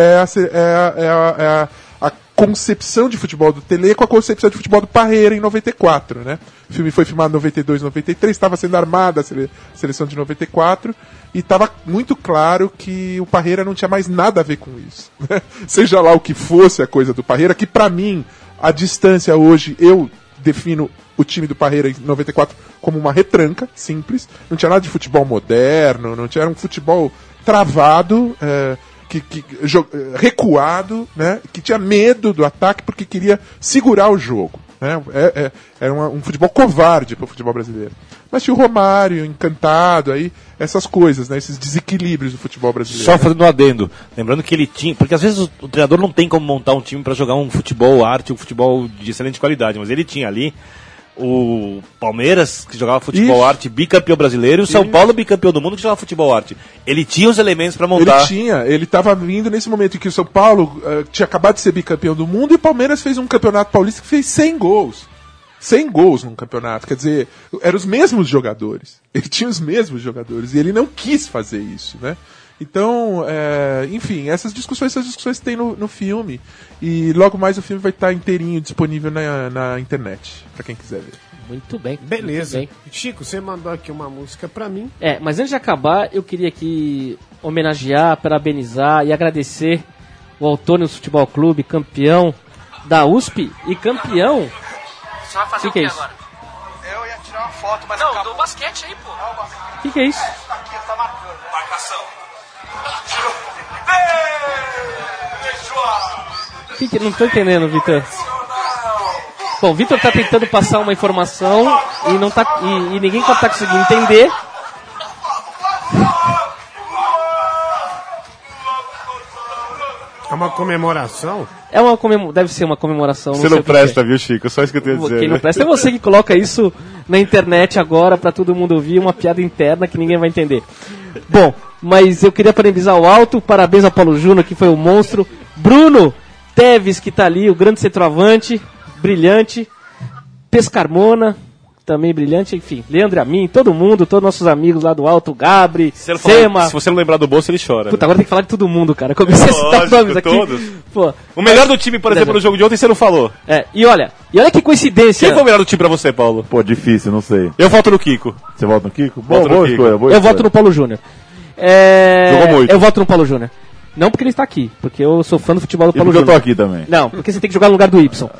a concepção de futebol do Tele com a concepção de futebol do Parreira em 94, né? O filme foi filmado em 92, 93, estava sendo armada a seleção de 94, e estava muito claro que o Parreira não tinha mais nada a ver com isso, né? Seja lá o que fosse a coisa do Parreira, que pra mim, a distância hoje, eu defino o time do Parreira em 94 como uma retranca, simples, não tinha nada de futebol moderno, não tinha, era um futebol travado, recuado, né? Que tinha medo do ataque porque queria segurar o jogo, né? Era um futebol covarde para o futebol brasileiro. Mas tinha o Romário, Encantado, aí, essas coisas, né? Esses desequilíbrios do futebol brasileiro. Só fazendo um adendo, lembrando que ele tinha, porque às vezes o treinador não tem como montar um time para jogar um futebol arte, um futebol de excelente qualidade, mas ele tinha ali o Palmeiras, que jogava futebol arte, bicampeão brasileiro, e o São Paulo, bicampeão do mundo, que jogava futebol arte. Ele tinha os elementos para montar. Ele estava vindo nesse momento em que o São Paulo tinha acabado de ser bicampeão do mundo, e o Palmeiras fez um campeonato paulista que fez 100 gols. 100 gols num campeonato, quer dizer, eram os mesmos jogadores. Ele tinha os mesmos jogadores, e ele não quis fazer isso, né? Então, enfim, essas discussões tem no filme. E logo mais o filme vai estar inteirinho disponível na internet, pra quem quiser ver. Muito bem. Beleza. Muito bem. Chico, você mandou aqui uma música pra mim. Mas antes de acabar, eu queria aqui homenagear, parabenizar e agradecer o Autônomos Futebol Clube, campeão da USP e campeão... Você vai fazer o que agora? Eu ia tirar uma foto, mas não, acabou. Do basquete aí, pô. O que é isso? Aqui, tá marcando. Marcação. Que não tô entendendo, Vitor. Bom, o Vitor tá tentando passar uma informação e não tá e ninguém tá conseguindo entender. É uma comemoração? Deve ser uma comemoração. Você não presta, viu, Chico? Só isso que eu tenho a dizer. Quem não presta é você que coloca isso na internet agora pra todo mundo ouvir, uma piada interna que ninguém vai entender. Bom, mas eu queria parabenizar o Alto, parabéns ao Paulo Júnior, que foi o monstro. Bruno Teves, que tá ali, o grande centroavante, brilhante. Pescarmona, também brilhante, enfim. Leandro e a mim, todo mundo, todos nossos amigos lá do Alto, Gabri, Sema. Se você não lembrar do bolso, ele chora. Puta, agora tem que falar de todo mundo, cara. Comecei a citar nomes aqui. Todos. Pô, o melhor do time, por exemplo, no jogo de ontem, você não falou. E olha que coincidência. Quem foi o melhor do time pra você, Paulo? Pô, difícil, não sei. Eu voto no Kiko. Você vota no Kiko? Boa escolha. Eu voto no Paulo Júnior. Jogou muito. Eu voto no Paulo Júnior. Não porque ele está aqui, porque eu sou fã do futebol do Paulo Júnior. Eu tô aqui também. Não, porque você tem que jogar no lugar do Y.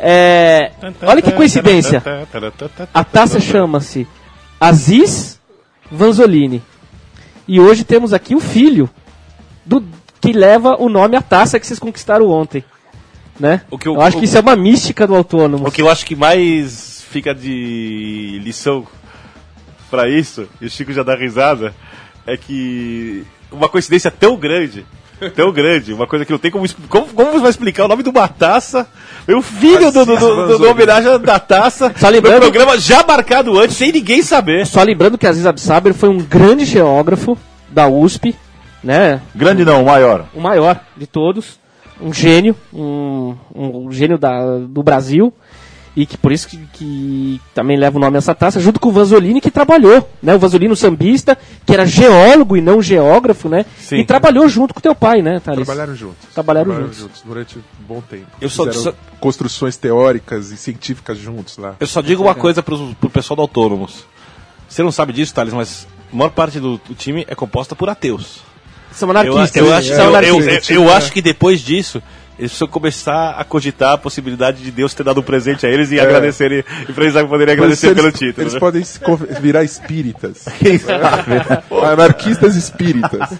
Olha que coincidência. A taça chama-se Aziz Vanzolini. E hoje temos aqui o filho que leva o nome à taça que vocês conquistaram ontem. Né? Eu acho que isso é uma mística do Autônomo. O que eu acho que mais fica de lição pra isso, e o Chico já dá risada, é que uma coincidência tão grande, uma coisa que não tem como você vai explicar o nome de uma taça, o filho do homenagem da taça, no programa já marcado antes, sem ninguém saber. Só lembrando que Aziz Absaber foi um grande geógrafo da USP, né? Grande não, o maior. O maior de todos, um gênio, um gênio do Brasil. E que por isso que também leva o nome a essa taça, junto com o Vanzolini, que trabalhou, né? O Vanzolini, o sambista, que era geólogo e não geógrafo, né? Sim. E trabalhou junto com teu pai, né, Thales? Trabalharam juntos durante um bom tempo. Fizeram construções teóricas e científicas juntos lá. Eu só digo uma coisa pro pessoal do Autônomos. Você não sabe disso, Thales, mas a maior parte do time é composta por ateus. São anarquistas. Eu acho que depois disso eles precisam começar a cogitar a possibilidade de Deus ter dado um presente a eles e agradecerem, e pra eles poderem agradecer pelo título. Eles podem virar espíritas. Quem sabe? Anarquistas espíritas.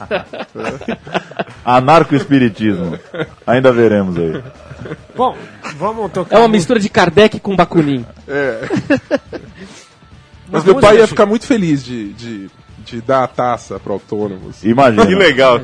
Anarco-espiritismo. Ainda veremos aí. Bom, vamos tocar. É uma mistura de Kardec com Bakunin. Mas meu pai ia ficar muito feliz de dar a taça para Autônomos. Imagina. Que legal.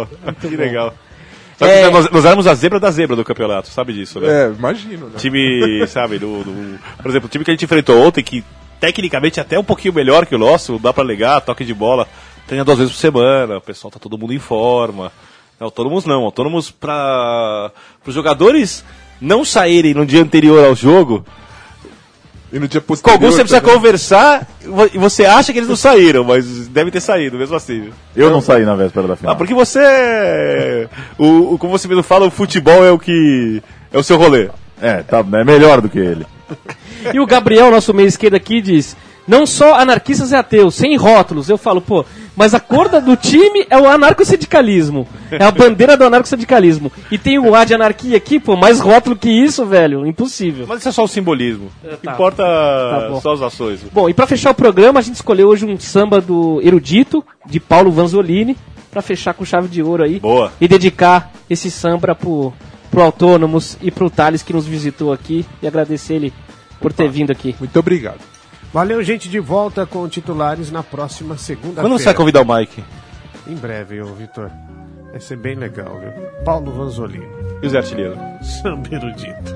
Sabe que nós éramos a zebra da zebra do campeonato, sabe disso, né? Imagino, né? Time, sabe, por exemplo, o time que a gente enfrentou ontem, que tecnicamente é até um pouquinho melhor que o nosso, dá pra alegar, toque de bola, treina 2 vezes por semana, o pessoal tá todo mundo em forma. Autônomos não, autônomos para os jogadores não saírem no dia anterior ao jogo. E no dia Com posterior, alguns você precisa também. conversar e você acha que eles não saíram, mas devem ter saído, mesmo assim. Eu não saí na véspera da final. Porque você... como você mesmo fala, o futebol é o seu rolê. É melhor do que ele. E o Gabriel, nosso meio esquerdo aqui, diz: não só anarquistas e ateus, sem rótulos. Eu falo, pô, mas a cor do time é o anarcossindicalismo. É a bandeira do anarcossindicalismo. E tem o A de anarquia aqui, pô, mais rótulo que isso, velho, impossível. Mas isso é só o simbolismo. O que Tá. importa bom. só as ações. Bom, e pra fechar o programa, a gente escolheu hoje um samba do Erudito, de Paulo Vanzolini, pra fechar com chave de ouro aí. Boa. E dedicar esse samba pro Autônomos e pro Thales que nos visitou aqui. E agradecer ele por ter vindo aqui. Muito obrigado. Valeu, gente, de volta com titulares na próxima segunda-feira. Quando você vai convidar o Mike? Em breve, ô Vitor. Vai ser bem legal, viu? Paulo Vanzolini. E o Zé Artilheiro? Samba erudito.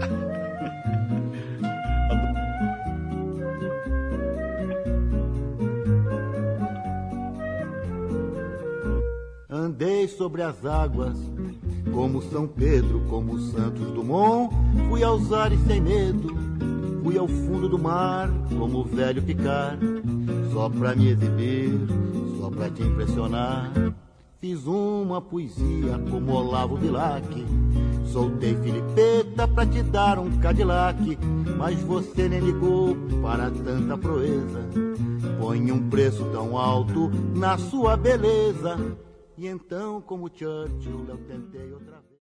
Andei sobre as águas, como São Pedro, como Santos Dumont. Fui aos ares sem medo, fui ao fundo do mar, como o velho Picard. Só pra me exibir, só pra te impressionar. Fiz uma poesia como Olavo Bilac. Soltei Filipeta pra te dar um Cadillac. Mas você nem ligou para tanta proeza. Põe um preço tão alto na sua beleza. E então, como Churchill, eu tentei outra vez.